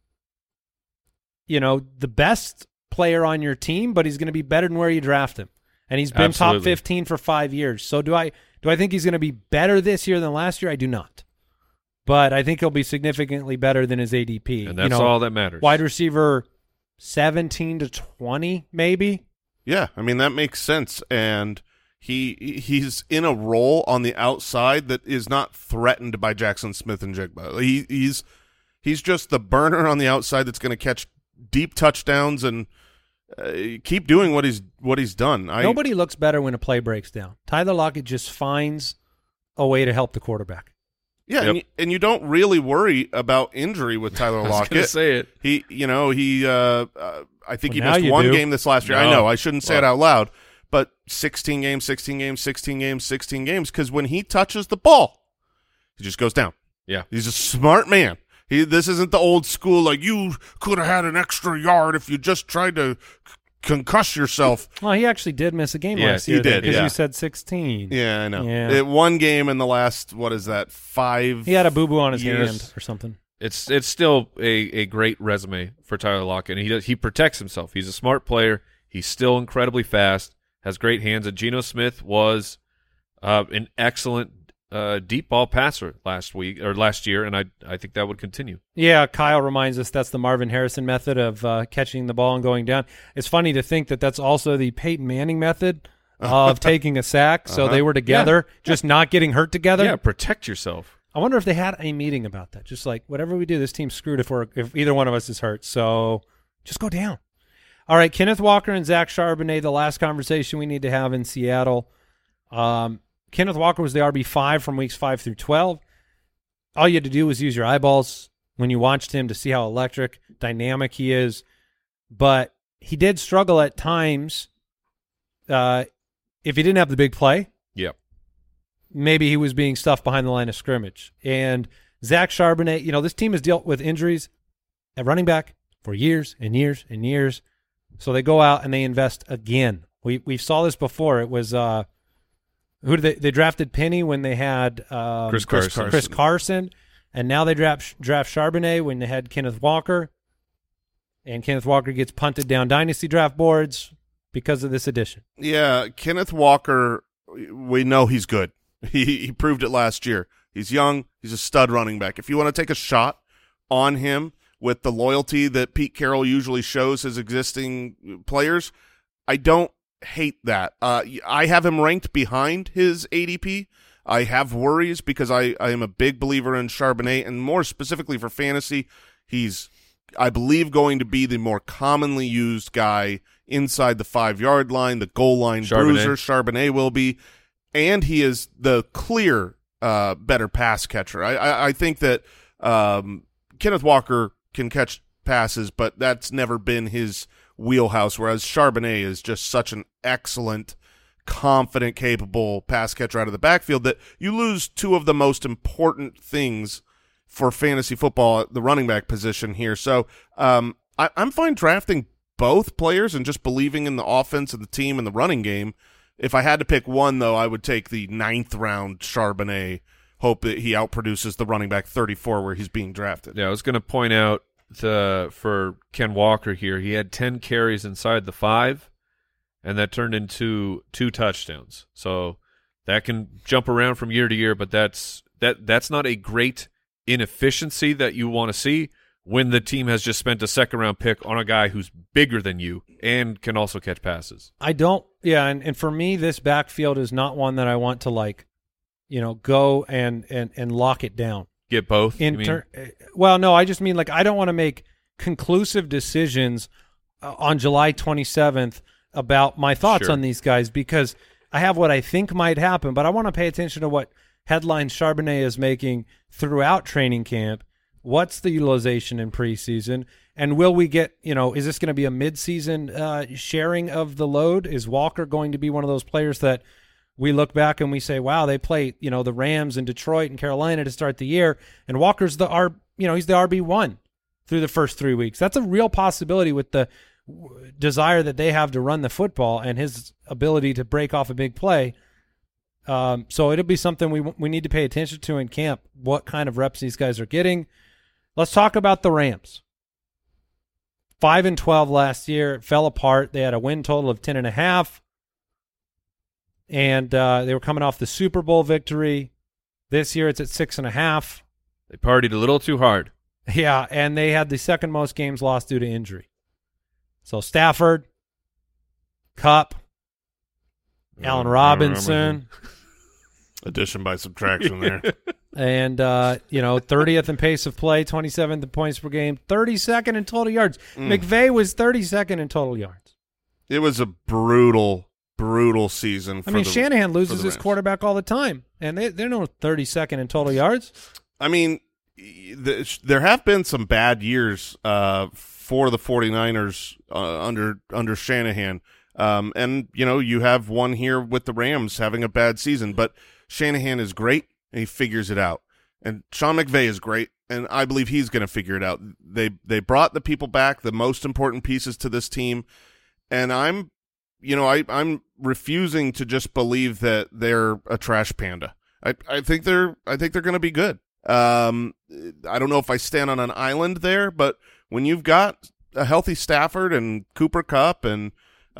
the best player on your team, but he's going to be better than where you draft him. And he's been top 15 for 5 years. So do I think he's going to be better this year than last year? I do not. But I think he'll be significantly better than his ADP.
And that's all that matters.
Wide receiver 17 to 20, maybe.
Yeah, I mean, that makes sense. And he's in a role on the outside that is not threatened by Jackson Smith-Njigba. He's just the burner on the outside that's going to catch deep touchdowns and keep doing what he's done.
Nobody looks better when a play breaks down. Tyler Lockett just finds a way to help the quarterback.
Yeah, yep. and you don't really worry about injury with Tyler Lockett. I was
going to say it.
I think he missed one game this last year.
No.
I know, I shouldn't say it out loud, but 16 games, because when he touches the ball, he just goes down.
Yeah.
He's a smart man. This isn't the old school, like, you could have had an extra yard if you just tried to concuss yourself.
Well, he actually did miss a game last year.
He did,
because you said 16.
Yeah, I know.
Yeah.
One game in the last, 5?
He had a boo-boo on his
years.
hand or something.
It's still a great resume for Tyler Lockett, and he protects himself. He's a smart player. He's still incredibly fast, has great hands. And Geno Smith was an excellent deep ball passer last year, and I think that would continue.
Yeah, Kyle reminds us that's the Marvin Harrison method of catching the ball and going down. It's funny to think that that's also the Peyton Manning methid of taking a sack. So they were together, just not getting hurt together.
Yeah, protect yourself.
I wonder if they had a meeting about that. Just like, whatever we do, this team's screwed if either one of us is hurt. So just go down. All right, Kenneth Walker and Zach Charbonnet, the last conversation we need to have in Seattle. Kenneth Walker was the RB5 from weeks 5 through 12. All you had to do was use your eyeballs when you watched him to see how electric, dynamic he is. But he did struggle at times. If he didn't have the big play, maybe he was being stuffed behind the line of scrimmage. And Zach Charbonnet, this team has dealt with injuries at running back for years and years and years. So they go out and they invest again. We saw this before. It was who did they drafted Penny when they had Chris Carson, and now they draft Charbonnet when they had Kenneth Walker, and Kenneth Walker gets punted down dynasty draft boards because of this addition.
Yeah, Kenneth Walker, we know he's good. He proved it last year. He's young. He's a stud running back. If you want to take a shot on him with the loyalty that Pete Carroll usually shows his existing players, I don't hate that. I have him ranked behind his ADP. I have worries because I am a big believer in Charbonnet, and more specifically for fantasy, he's, I believe, going to be the more commonly used guy inside the 5-yard line, the goal line bruiser. Charbonnet will be, and he is the clear better pass catcher. I think that Kenneth Walker can catch passes, but that's never been his wheelhouse, whereas Charbonnet is just such an excellent, confident, capable pass catcher out of the backfield that you lose two of the most important things for fantasy football at the running back position here. So I'm fine drafting both players and just believing in the offense and the team and the running game. If I had to pick one, though, I would take the 9th round Charbonnet, hope that he outproduces the running back 34 where he's being drafted.
Yeah, I was going to point out for Ken Walker here, he had 10 carries inside the 5, and that turned into 2 touchdowns. So that can jump around from year to year, but that's not a great inefficiency that you want to see when the team has just spent a second-round pick on a guy who's bigger than you and can also catch passes.
And for me, this backfield is not one that I want to go and lock it down.
Get both?
Well, no, I just mean I don't want to make conclusive decisions on July 27th about my thoughts on these guys because I have what I think might happen, but I want to pay attention to what headlines Charbonnet is making throughout training camp. What's the utilization in preseason? And will we get, is this going to be a midseason sharing of the load? Is Walker going to be one of those players that we look back and we say, wow, they play, the Rams and Detroit and Carolina to start the year, and Walker's he's the RB1 through the first 3 weeks. That's a real possibility with the desire that they have to run the football and his ability to break off a big play. So it'll be something we need to pay attention to in camp, what kind of reps these guys are getting. Let's talk about the Rams. 5-12 last year. It fell apart. They had a win total of 10.5. And they were coming off the Super Bowl victory. This year it's at 6.5.
They partied a little too hard.
Yeah, and they had the second most games lost due to injury. So Stafford, Kupp, Allen Robinson.
Addition by subtraction there.
And, 30th in pace of play, 27th in points per game, 32nd in total yards. McVay was 32nd in total yards.
It was a brutal season.
Shanahan loses his quarterback all the time, and they're no 32nd in total yards. I
mean, there have been some bad years for the 49ers under Shanahan. And, you have one here with the Rams having a bad season, but Shanahan is great, and he figures it out. And Sean McVay is great, and I believe he's going to figure it out. They brought the people back, the most important pieces to this team, and I'm refusing to just believe that they're a trash panda. I think they're going to be good. I don't know if I stand on an island there, but when you've got a healthy Stafford and Cooper Kupp and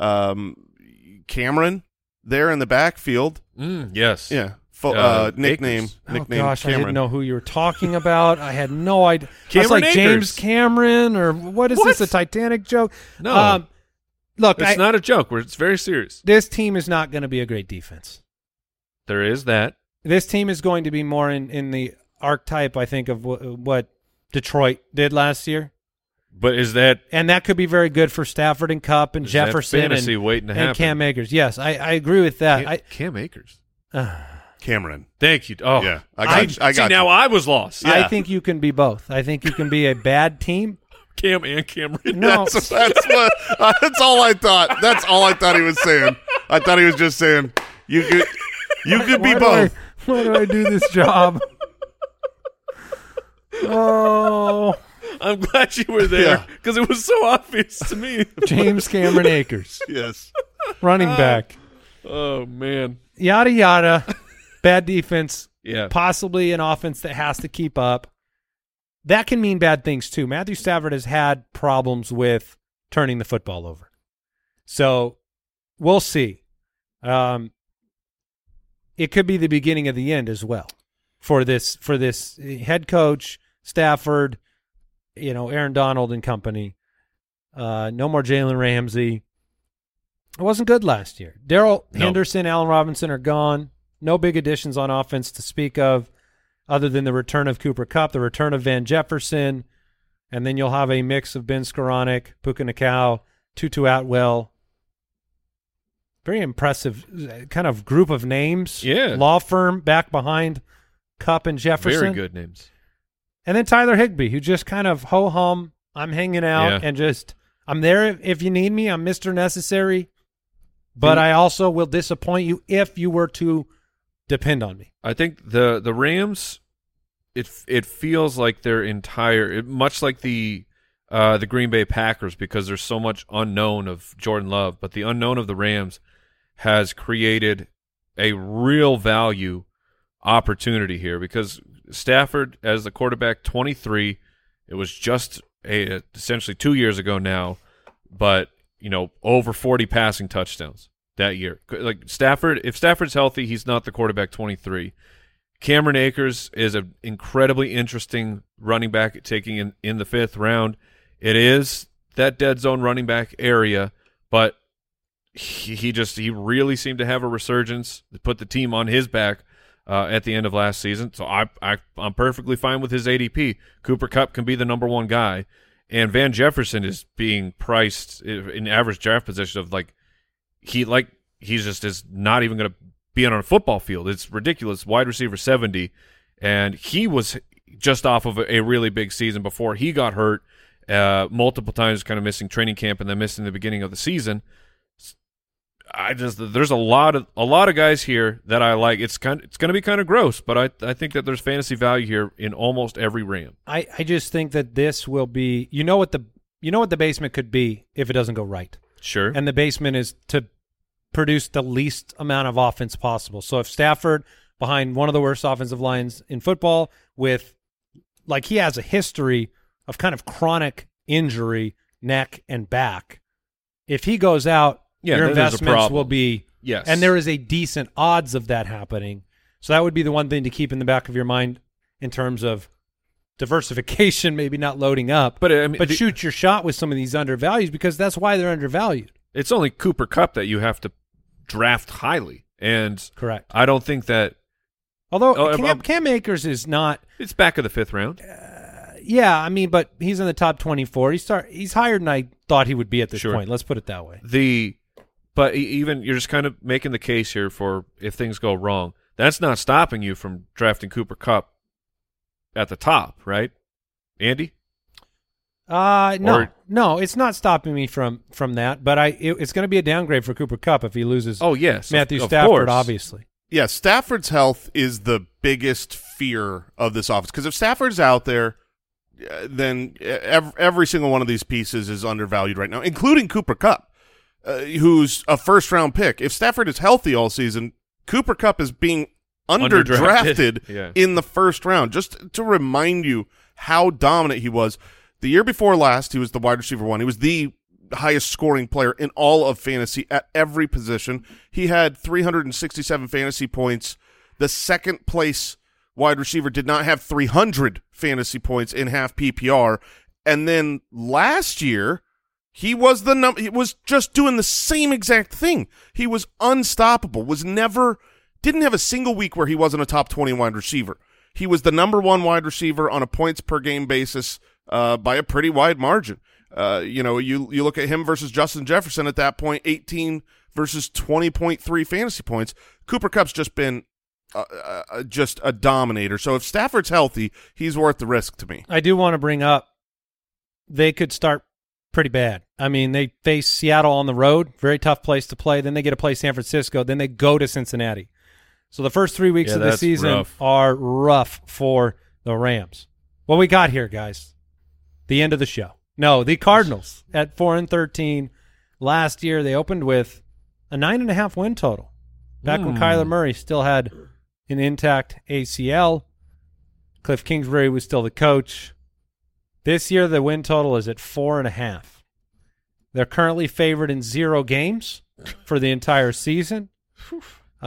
Cameron there in the backfield.
Yes.
Yeah. Nickname.
Gosh,
Cameron.
I didn't know who you were talking about. I had no idea.
Cameron
Akers. James Cameron, or what is this, a Titanic joke?
No.
Look,
it's not a joke. It's very serious.
This team is not going to be a great defense.
There is that.
This team is going to be more in the archetype, I think, of what Detroit did last year.
But is that...
And that could be very good for Stafford and Kupp and Jefferson and Cam Akers. Yes, I agree with that.
Cam Akers?
Cameron.
Thank you. Oh,
yeah. I got
you. Now I was lost.
Yeah. I think you can be both. I think you can be a bad team.
Cam and Cameron.
No.
That's all I thought. That's all I thought he was saying. I thought he was just saying you could be both.
Why do I do this job? Oh.
I'm glad you were there because it was so obvious to me.
James Cameron Akers.
Yes.
Running back.
Oh, man.
Yada, yada. Bad defense.
Yeah.
Possibly an offense that has to keep up. That can mean bad things, too. Matthew Stafford has had problems with turning the football over. So we'll see. It could be the beginning of the end as well for this head coach, Stafford, Aaron Donald and company. No more Jalen Ramsey. It wasn't good last year. Darrell Henderson, Allen Robinson are gone. No big additions on offense to speak of other than the return of Cooper Kupp, the return of Van Jefferson, and then you'll have a mix of Ben Skoranek, Puka Nacua, Tutu Atwell. Very impressive kind of group of names.
Yeah.
Law firm back behind Kupp and Jefferson.
Very good names.
And then Tyler Higbee, who just kind of ho-hum, I'm hanging out and just, I'm there if you need me. I'm Mr. Necessary. But I also will disappoint you if you were to depend on me.
I think the Rams, it feels like their entire, much like the Green Bay Packers, because there's so much unknown of Jordan Love, but the unknown of the Rams has created a real value opportunity here because Stafford as the quarterback, 23, it was just essentially 2 years ago now, but over 40 passing touchdowns that year. Like Stafford, if Stafford's healthy, he's not the quarterback 23. Cameron Akers is an incredibly interesting running back taking in the 5th round. It is that dead zone running back area, but he really seemed to have a resurgence that put the team on his back at the end of last season. So I'm perfectly fine with his ADP. Cooper Kupp can be the number 1 guy, and Van Jefferson is being priced in average draft position of he's just is not even going to be on a football field. It's ridiculous. Wide receiver 70, and he was just off of a really big season before he got hurt, multiple times kind of missing training camp and then missing the beginning of the season. There's a lot of guys here that I like. It's going to be kind of gross, but I think that there's fantasy value here in almost every Ram.
I just think that this will be, you know what the basement could be if it doesn't go right.
Sure.
And the basement is to produce the least amount of offense possible. So if Stafford, behind one of the worst offensive lines in football, with like he has a history of kind of chronic injury, neck and back, if he goes out, your investments will be –
yes.
And there is a decent odds of that happening. So that would be the one thing to keep in the back of your mind in terms of diversification, maybe not loading up. But shoot your shot with some of these undervalues because that's why they're undervalued.
It's only Cooper Kupp that you have to draft highly. And
correct.
I don't think that –
although Cam Akers is not –
it's back of the fifth round.
Yeah, I mean, but he's in the top 24. He's higher than I thought he would be at this point. Let's put it that way.
But even you're just kind of making the case here for if things go wrong. That's not stopping you from drafting Cooper Kupp at the top, right, Andy?
No, it's not stopping me from that. But it's going to be a downgrade for Cooper Kupp if he loses.
Oh yes,
Matthew
of
Stafford,
course.
obviously.
Yeah, Stafford's health is the biggest fear of this offense because if Stafford's out there, then every single one of these pieces is undervalued right now, including Cooper Kupp, who's a first-round pick. If Stafford is healthy all season, Cooper Kupp is being underdrafted in the first round. Just to remind you how dominant he was. The year before last, he was the wide receiver one. He was the highest scoring player in all of fantasy at every position. He had 367 fantasy points. The second place wide receiver did not have 300 fantasy points in half PPR. And then last year, he was he was just doing the same exact thing. He was unstoppable, didn't have a single week where he wasn't a top 20 wide receiver. He was the number one wide receiver on a points per game basis by a pretty wide margin. You look at him versus Justin Jefferson at that point, 18 versus 20.3 fantasy points. Cooper Kupp's just been just a dominator. So if Stafford's healthy, he's worth the risk to me.
I do want to bring up they could start pretty bad. I mean, they face Seattle on the road, very tough place to play. Then they get to play San Francisco. Then they go to Cincinnati. So the first 3 weeks of the season are rough for the Rams. What we got here, guys? The end of the show. No, the Cardinals at 4-13. Last year, they opened with a 9.5 win total. Back when Kyler Murray still had an intact ACL. Cliff Kingsbury was still the coach. This year, the win total is at 4.5. They're currently favored in 0 games for the entire season. They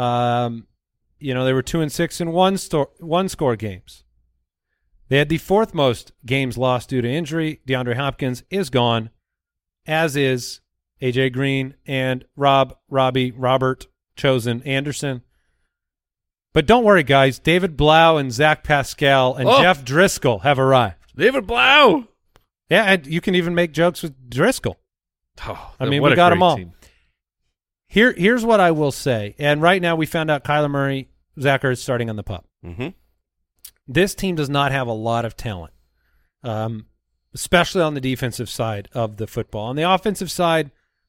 were 2-6 in one-score games. They had the 4th most games lost due to injury. DeAndre Hopkins is gone, as is A.J. Green and Robert Chosen Anderson. But don't worry, guys. David Blau and Zach Pascal and Jeff Driscoll have arrived.
David Blau!
Yeah, and you can even make jokes with Driscoll.
We
got them all. Here's what I will say. And right now we found out Kyler Murray, Zach Ertz starting on the pup.
Mm-hmm.
This team does not have a lot of talent, especially on the defensive side of the football. On the offensive side,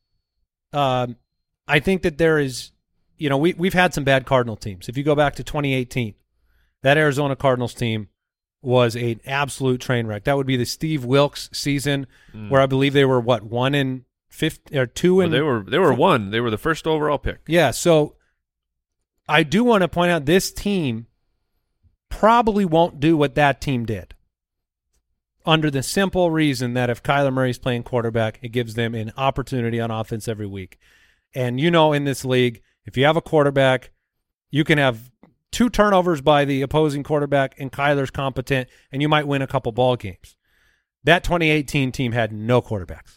I think that there is, we've had some bad Cardinal teams. If you go back to 2018, that Arizona Cardinals team was an absolute train wreck. That would be the Steve Wilkes season where I believe they were, 1-5 or 2 and
they were 1. They were the first overall pick.
Yeah, so I do want to point out this team probably won't do what that team did, under the simple reason that if Kyler Murray's playing quarterback, it gives them an opportunity on offense every week. And in this league, if you have a quarterback, you can have 2 turnovers by the opposing quarterback and Kyler's competent, and you might win a couple ball games. That 2018 team had no quarterbacks.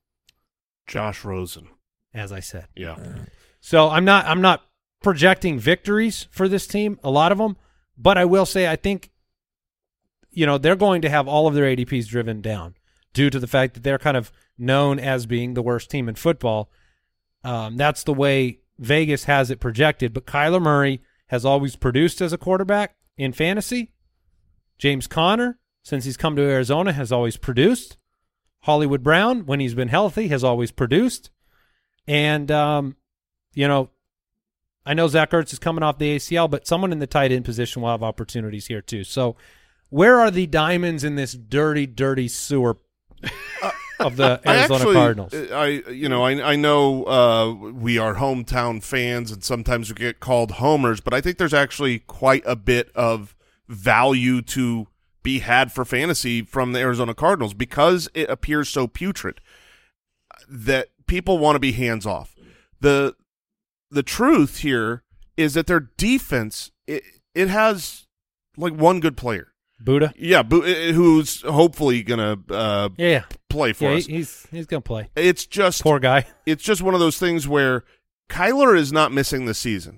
Josh Rosen,
as I said.
Yeah.
So I'm not projecting victories for this team, a lot of them, but I will say I think they're going to have all of their ADPs driven down due to the fact that they're kind of known as being the worst team in football. That's the way Vegas has it projected, but Kyler Murray has always produced as a quarterback in fantasy. James Conner, since he's come to Arizona, has always produced. Hollywood Brown, when he's been healthy, has always produced. And, you know, I know Zach Ertz is coming off the ACL, but someone in the tight end position will have opportunities here too. So where are the diamonds in this dirty, dirty sewer of the Arizona Cardinals?
I know we are hometown fans and sometimes we get called homers, but I think there's actually quite a bit of value to be had for fantasy from the Arizona Cardinals because it appears so putrid that people want to be hands off. The truth here is that their defense, it has like one good player.
Buddha?
Yeah, who's hopefully going to play for us.
He's going to play.
It's just
poor guy.
It's just one of those things where Kyler is not missing the season.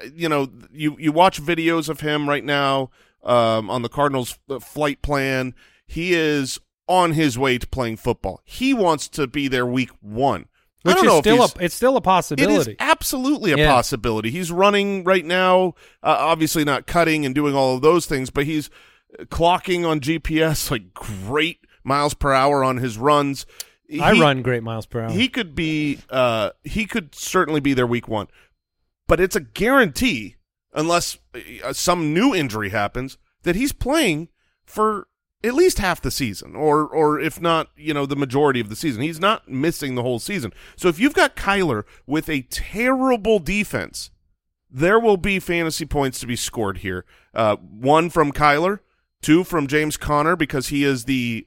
You watch videos of him right now on the Cardinals flight plan. He is on his way to playing football. He wants to be there week 1.
Which it's still a possibility.
It is absolutely a possibility. He's running right now, obviously not cutting and doing all of those things, but he's clocking on GPS like great miles per hour on his runs.
I run great miles per hour.
He could be he could certainly be there week 1. But it's a guarantee, unless some new injury happens, that he's playing for at least half the season, or if not, the majority of the season. He's not missing the whole season. So if you've got Kyler with a terrible defense, there will be fantasy points to be scored here. 1 from Kyler, 2 from James Conner, because he is the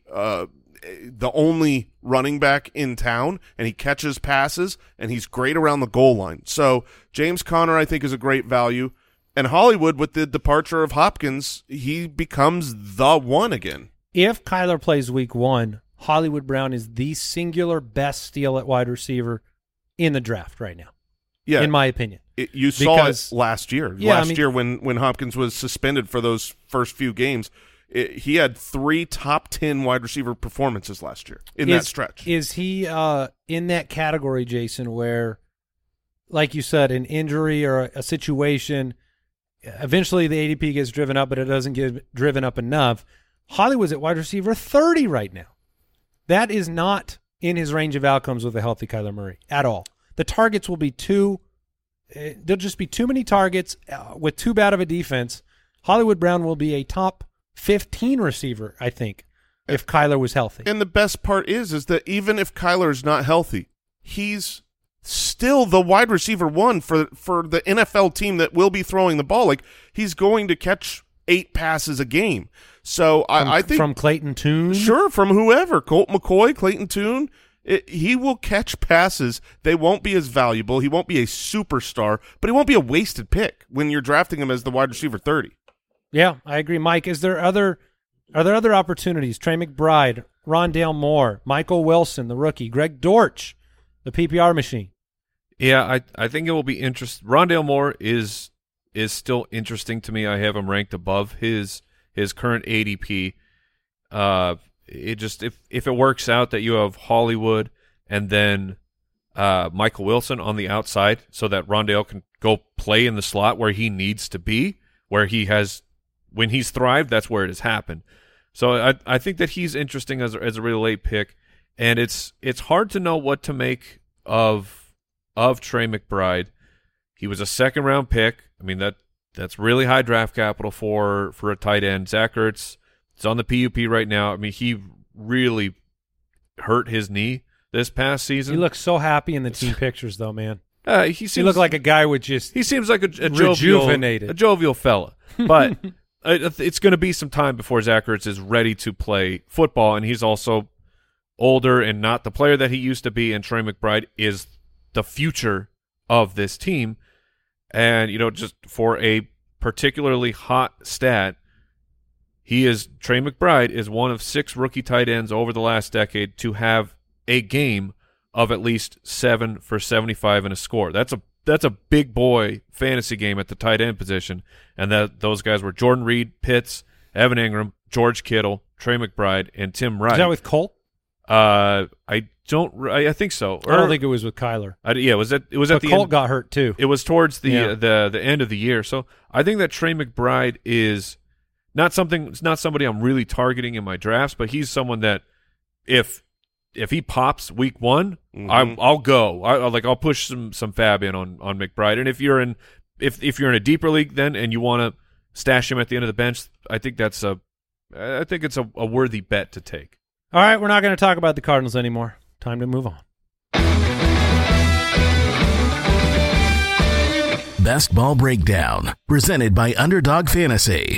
only running back in town, and he catches passes, and he's great around the goal line. So James Conner, I think, is a great value. And Hollywood, with the departure of Hopkins, he becomes the one again.
If Kyler plays week 1, Hollywood Brown is the singular best steal at wide receiver in the draft right now, in my opinion.
You saw it last year. Last year when Hopkins was suspended for those first few games, he had 3 top 10 wide receiver performances last year in that stretch.
Is he in that category, Jason, where, like you said, an injury or a situation – eventually the ADP gets driven up, but it doesn't get driven up enough. Hollywood's at wide receiver 30 right now. That is not in his range of outcomes with a healthy Kyler Murray at all. The targets will be there'll just be too many targets with too bad of a defense. Hollywood Brown will be a top 15 receiver, I think, if Kyler was healthy.
And the best part is that even if Kyler is not healthy, he's still the wide receiver 1 for the NFL team that will be throwing the ball. Like, he's going to catch 8 passes a game. So I think
from Clayton Tune,
sure, from whoever, Colt McCoy, Clayton Tune, he will catch passes. They won't be as valuable. He won't be a superstar, but he won't be a wasted pick when you're drafting him as the wide receiver 30.
Yeah, I agree, Mike. Are there other opportunities? Trey McBride, Rondale Moore, Michael Wilson, the rookie, Greg Dortch, the PPR machine.
Yeah, I think it will be interesting. Rondale Moore is still interesting to me. I have him ranked above his current ADP. It just if it works out that you have Hollywood and then Michael Wilson on the outside, so that Rondale can go play in the slot where he needs to be, where he has when he's thrived, that's where it has happened. So I think that he's interesting as a really late pick, and it's hard to know what to make of Trey McBride. He was a 2nd-round pick. I mean, that's really high draft capital for a tight end. Zach Ertz is on the PUP right now. I mean, he really hurt his knee this past season.
He looks so happy in the team pictures, though, man.
He looked
like a guy with just
he seems like a
rejuvenated,
jovial fella. But it's going to be some time before Zach Ertz is ready to play football, and he's also older and not the player that he used to be. And Trey McBride is the future of this team. And, just for a particularly hot stat, Trey McBride is one of 6 rookie tight ends over the last decade to have a game of at least 7 for 75 and a score. That's a big boy fantasy game at the tight end position. And those guys were Jordan Reed, Pitts, Evan Ingram, George Kittle, Trey McBride, and Tim Wright.
Is that with Colt?
I think so.
I don't think it was with Kyler.
It was at the
Colt
end.
Got hurt too.
It was towards the end of the year. So I think that Trey McBride is not somebody I'm really targeting in my drafts, but he's someone that if if he pops week 1, I'll go. I'll push some fab in on McBride. And if you're in a deeper league then and you want to stash him at the end of the bench, I think it's a worthy bet to take.
All right, we're not going to talk about the Cardinals anymore. Time to move on.
Best Ball Breakdown, presented by Underdog Fantasy.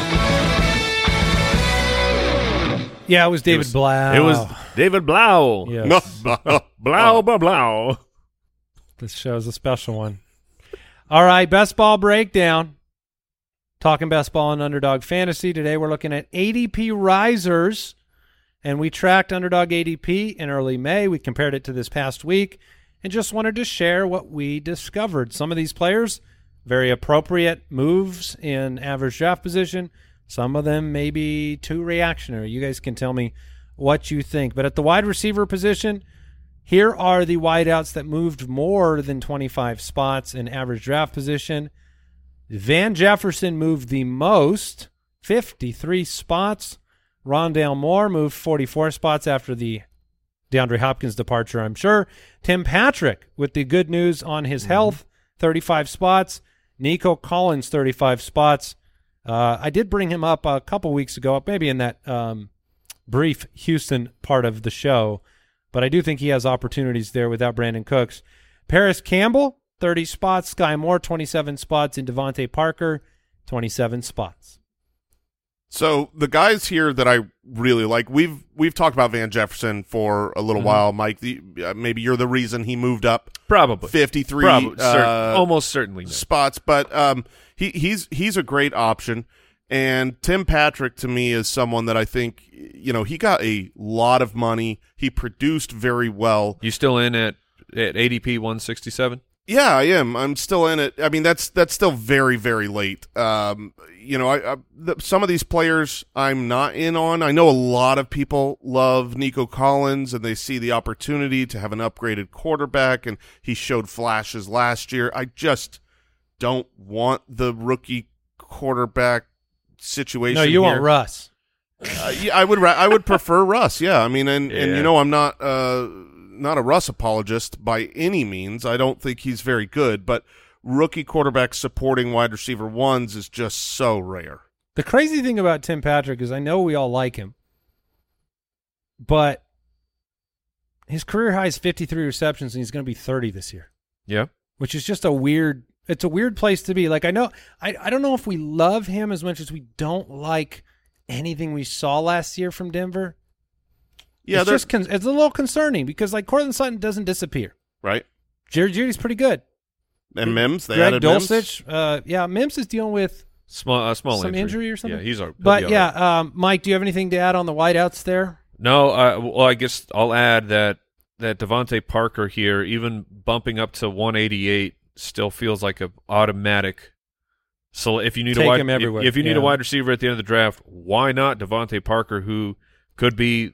Yeah, it was David Blau.
It was David Blau.
Yes.
Blau.
This show is a special one. All right, Best Ball Breakdown. Talking best ball and Underdog Fantasy. Today we're looking at ADP risers, and we tracked Underdog ADP in early May. We compared it to this past week and just wanted to share what we discovered. Some of these players, very appropriate moves in average draft position. Some of them may be too reactionary. You guys can tell me what you think. But at the wide receiver position, here are the wideouts that moved more than 25 spots in average draft position. Van Jefferson moved the most, 53 spots. Rondale Moore moved 44 spots after the DeAndre Hopkins departure, I'm sure. Tim Patrick, with the good news on his health, 35 spots. Nico Collins, 35 spots. I did bring him up a couple weeks ago, maybe in that brief Houston part of the show, but I do think he has opportunities there without Brandon Cooks. Paris Campbell, 30 spots. Sky Moore, 27 spots. And Devontae Parker, 27 spots.
So the guys here that I really like, we've talked about Van Jefferson for a little while, Mike. Maybe you're the reason he moved up,
probably
53,
almost certainly
spots. But he's a great option, and Tim Patrick to me is someone that I think he got a lot of money. He produced very well.
You still in at ADP 167?
Yeah, I am. I'm still in it. I mean, that's still very, very late. Some of these players I'm not in on. I know a lot of people love Nico Collins, and they see the opportunity to have an upgraded quarterback, and he showed flashes last year. I just don't want the rookie quarterback situation.
No, you
here.
want Russ.
Yeah, I would prefer Russ. Yeah, I mean, and I'm not a Russ apologist by any means. I don't think he's very good, but rookie quarterback supporting wide receiver ones is just so rare.
The crazy thing about Tim Patrick is I know we all like him, but his career high is 53 receptions, and he's going to be 30 this year.
Yeah.
Which is just it's a weird place to be. Like, I don't know if we love him as much as we don't like anything we saw last year from Denver. Yeah, it's a little concerning because, like, Cortland Sutton doesn't disappear.
Right.
Jerry Jeudy's pretty good.
And Mims, they
Greg
added
Dulcich. Mims is dealing with
small
injury or something.
Yeah, he's
right. Mike, do you have anything to add on the wideouts there?
No. Well, I guess I'll add that Devontae Parker here, even bumping up to 188, still feels like an automatic. So if you need a wide receiver at the end of the draft, why not Devontae Parker, who could be,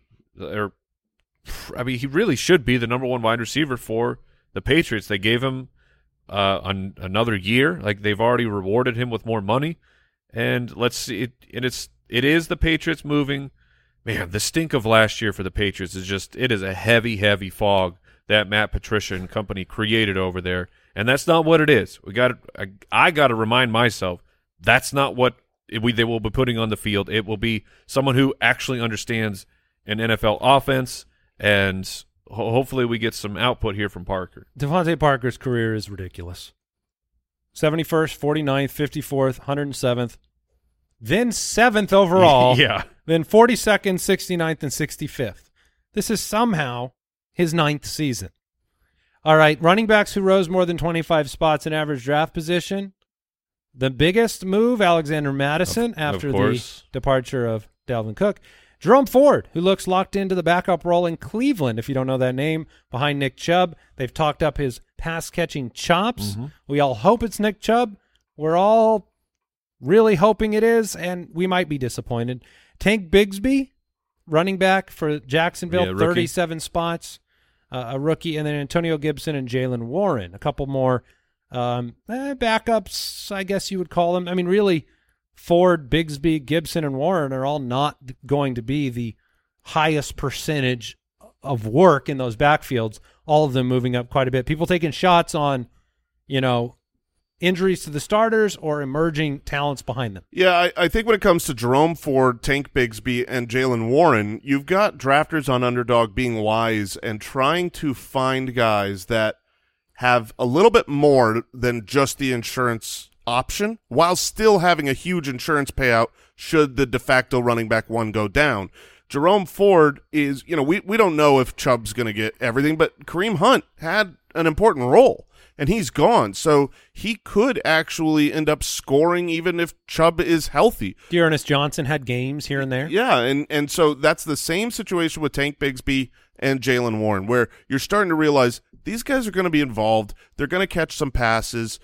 he really should be the number one wide receiver for the Patriots. They gave him another year. Like, they've already rewarded him with more money, and let's see. It is the Patriots moving. Man, the stink of last year for the Patriots it is a heavy, heavy fog that Matt Patricia and company created over there, and that's not what it is. I got to remind myself that's not what they will be putting on the field. It will be someone who actually understands an NFL offense, and hopefully we get some output here from Parker.
Devontae Parker's career is ridiculous. 71st, 49th, 54th, 107th, then 7th overall.
Yeah.
Then 42nd, 69th, and 65th. This is somehow his 9th season. All right, running backs who rose more than 25 spots in average draft position. The biggest move, Alexander Mattison, after the departure of Dalvin Cook. Jerome Ford, who looks locked into the backup role in Cleveland, if you don't know that name, behind Nick Chubb. They've talked up his pass-catching chops. Mm-hmm. We all hope it's Nick Chubb. We're all really hoping it is, and we might be disappointed. Tank Bigsby, running back for Jacksonville, 37 spots, a rookie, and then Antonio Gibson and Jalen Warren, a couple more backups, I guess you would call them. I mean, really, Ford, Bigsby, Gibson, and Warren are all not going to be the highest percentage of work in those backfields, all of them moving up quite a bit. People taking shots on, injuries to the starters or emerging talents behind them.
Yeah, I think when it comes to Jerome Ford, Tank Bigsby, and Jaylen Warren, you've got drafters on Underdog being wise and trying to find guys that have a little bit more than just the insurance option while still having a huge insurance payout should the de facto running back one go down. Jerome Ford is, we don't know if Chubb's going to get everything, but Kareem Hunt had an important role. And he's gone, so he could actually end up scoring even if Chubb is healthy.
Dearness Johnson had games here and there.
Yeah, and so that's the same situation with Tank Bigsby and Jaylen Warren, where you're starting to realize these guys are going to be involved. They're going to catch some passes.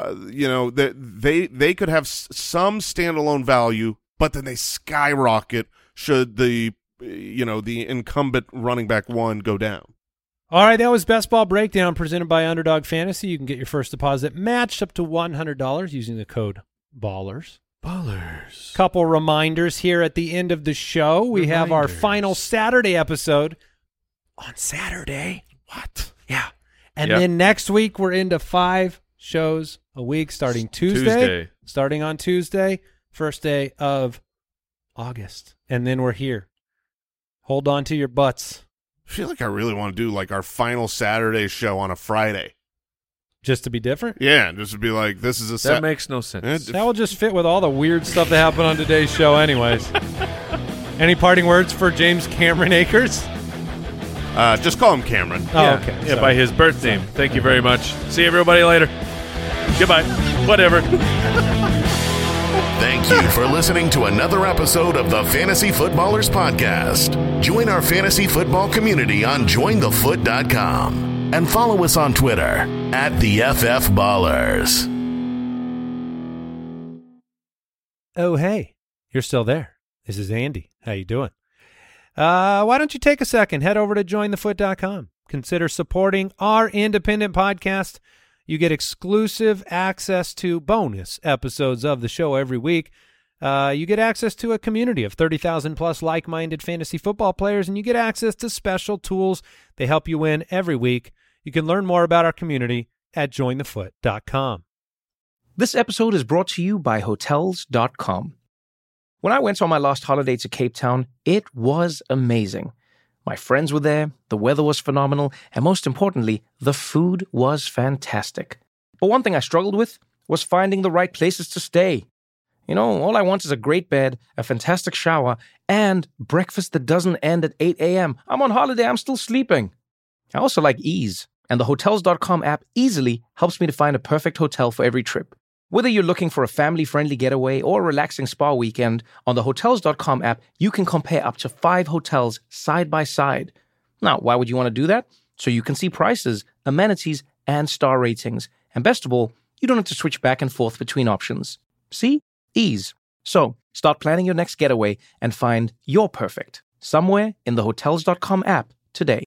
They could have some standalone value, but then they skyrocket should the incumbent running back one go down.
All right, that was Best Ball Breakdown presented by Underdog Fantasy. You can get your first deposit matched up to $100 using the code BALLERS.
Ballers.
Couple reminders here at the end of the show. We have our final Saturday episode on Saturday.
What?
Yeah. And then next week we're into 5 shows a week starting Tuesday. Starting on Tuesday, first day of August. And then we're here. Hold on to your butts.
I feel like I really want to do like our final Saturday show on a Friday.
Just to be different?
Yeah, just to be like, this is a
That makes no sense.
That will just fit with all the weird stuff that happened on today's show anyways. Any parting words for James Cameron Akers?
Just call him Cameron.
Oh, okay.
Yeah, by his birth name. Thank you very much. See everybody later. Goodbye. Whatever.
Thank you for listening to another episode of the Fantasy Footballers Podcast. Join our fantasy football community on jointhefoot.com and follow us on Twitter @TheFFBallers.
Oh, hey, you're still there. This is Andy. How you doing? Why don't you take a second, head over to jointhefoot.com. Consider supporting our independent podcast. You get exclusive access to bonus episodes of the show every week. You get access to a community of 30,000 plus like-minded fantasy football players, and you get access to special tools. They help you win every week. You can learn more about our community at jointhefoot.com.
This episode is brought to you by Hotels.com. When I went on my last holiday to Cape Town, it was amazing. My friends were there, the weather was phenomenal, and most importantly, the food was fantastic. But one thing I struggled with was finding the right places to stay. All I want is a great bed, a fantastic shower, and breakfast that doesn't end at 8 a.m. I'm on holiday, I'm still sleeping. I also like ease, and the Hotels.com app easily helps me to find a perfect hotel for every trip. Whether you're looking for a family-friendly getaway or a relaxing spa weekend, on the Hotels.com app, you can compare up to 5 hotels side by side. Now, why would you want to do that? So you can see prices, amenities, and star ratings. And best of all, you don't have to switch back and forth between options. See? Ease. So, start planning your next getaway and find your perfect somewhere in the Hotels.com app today.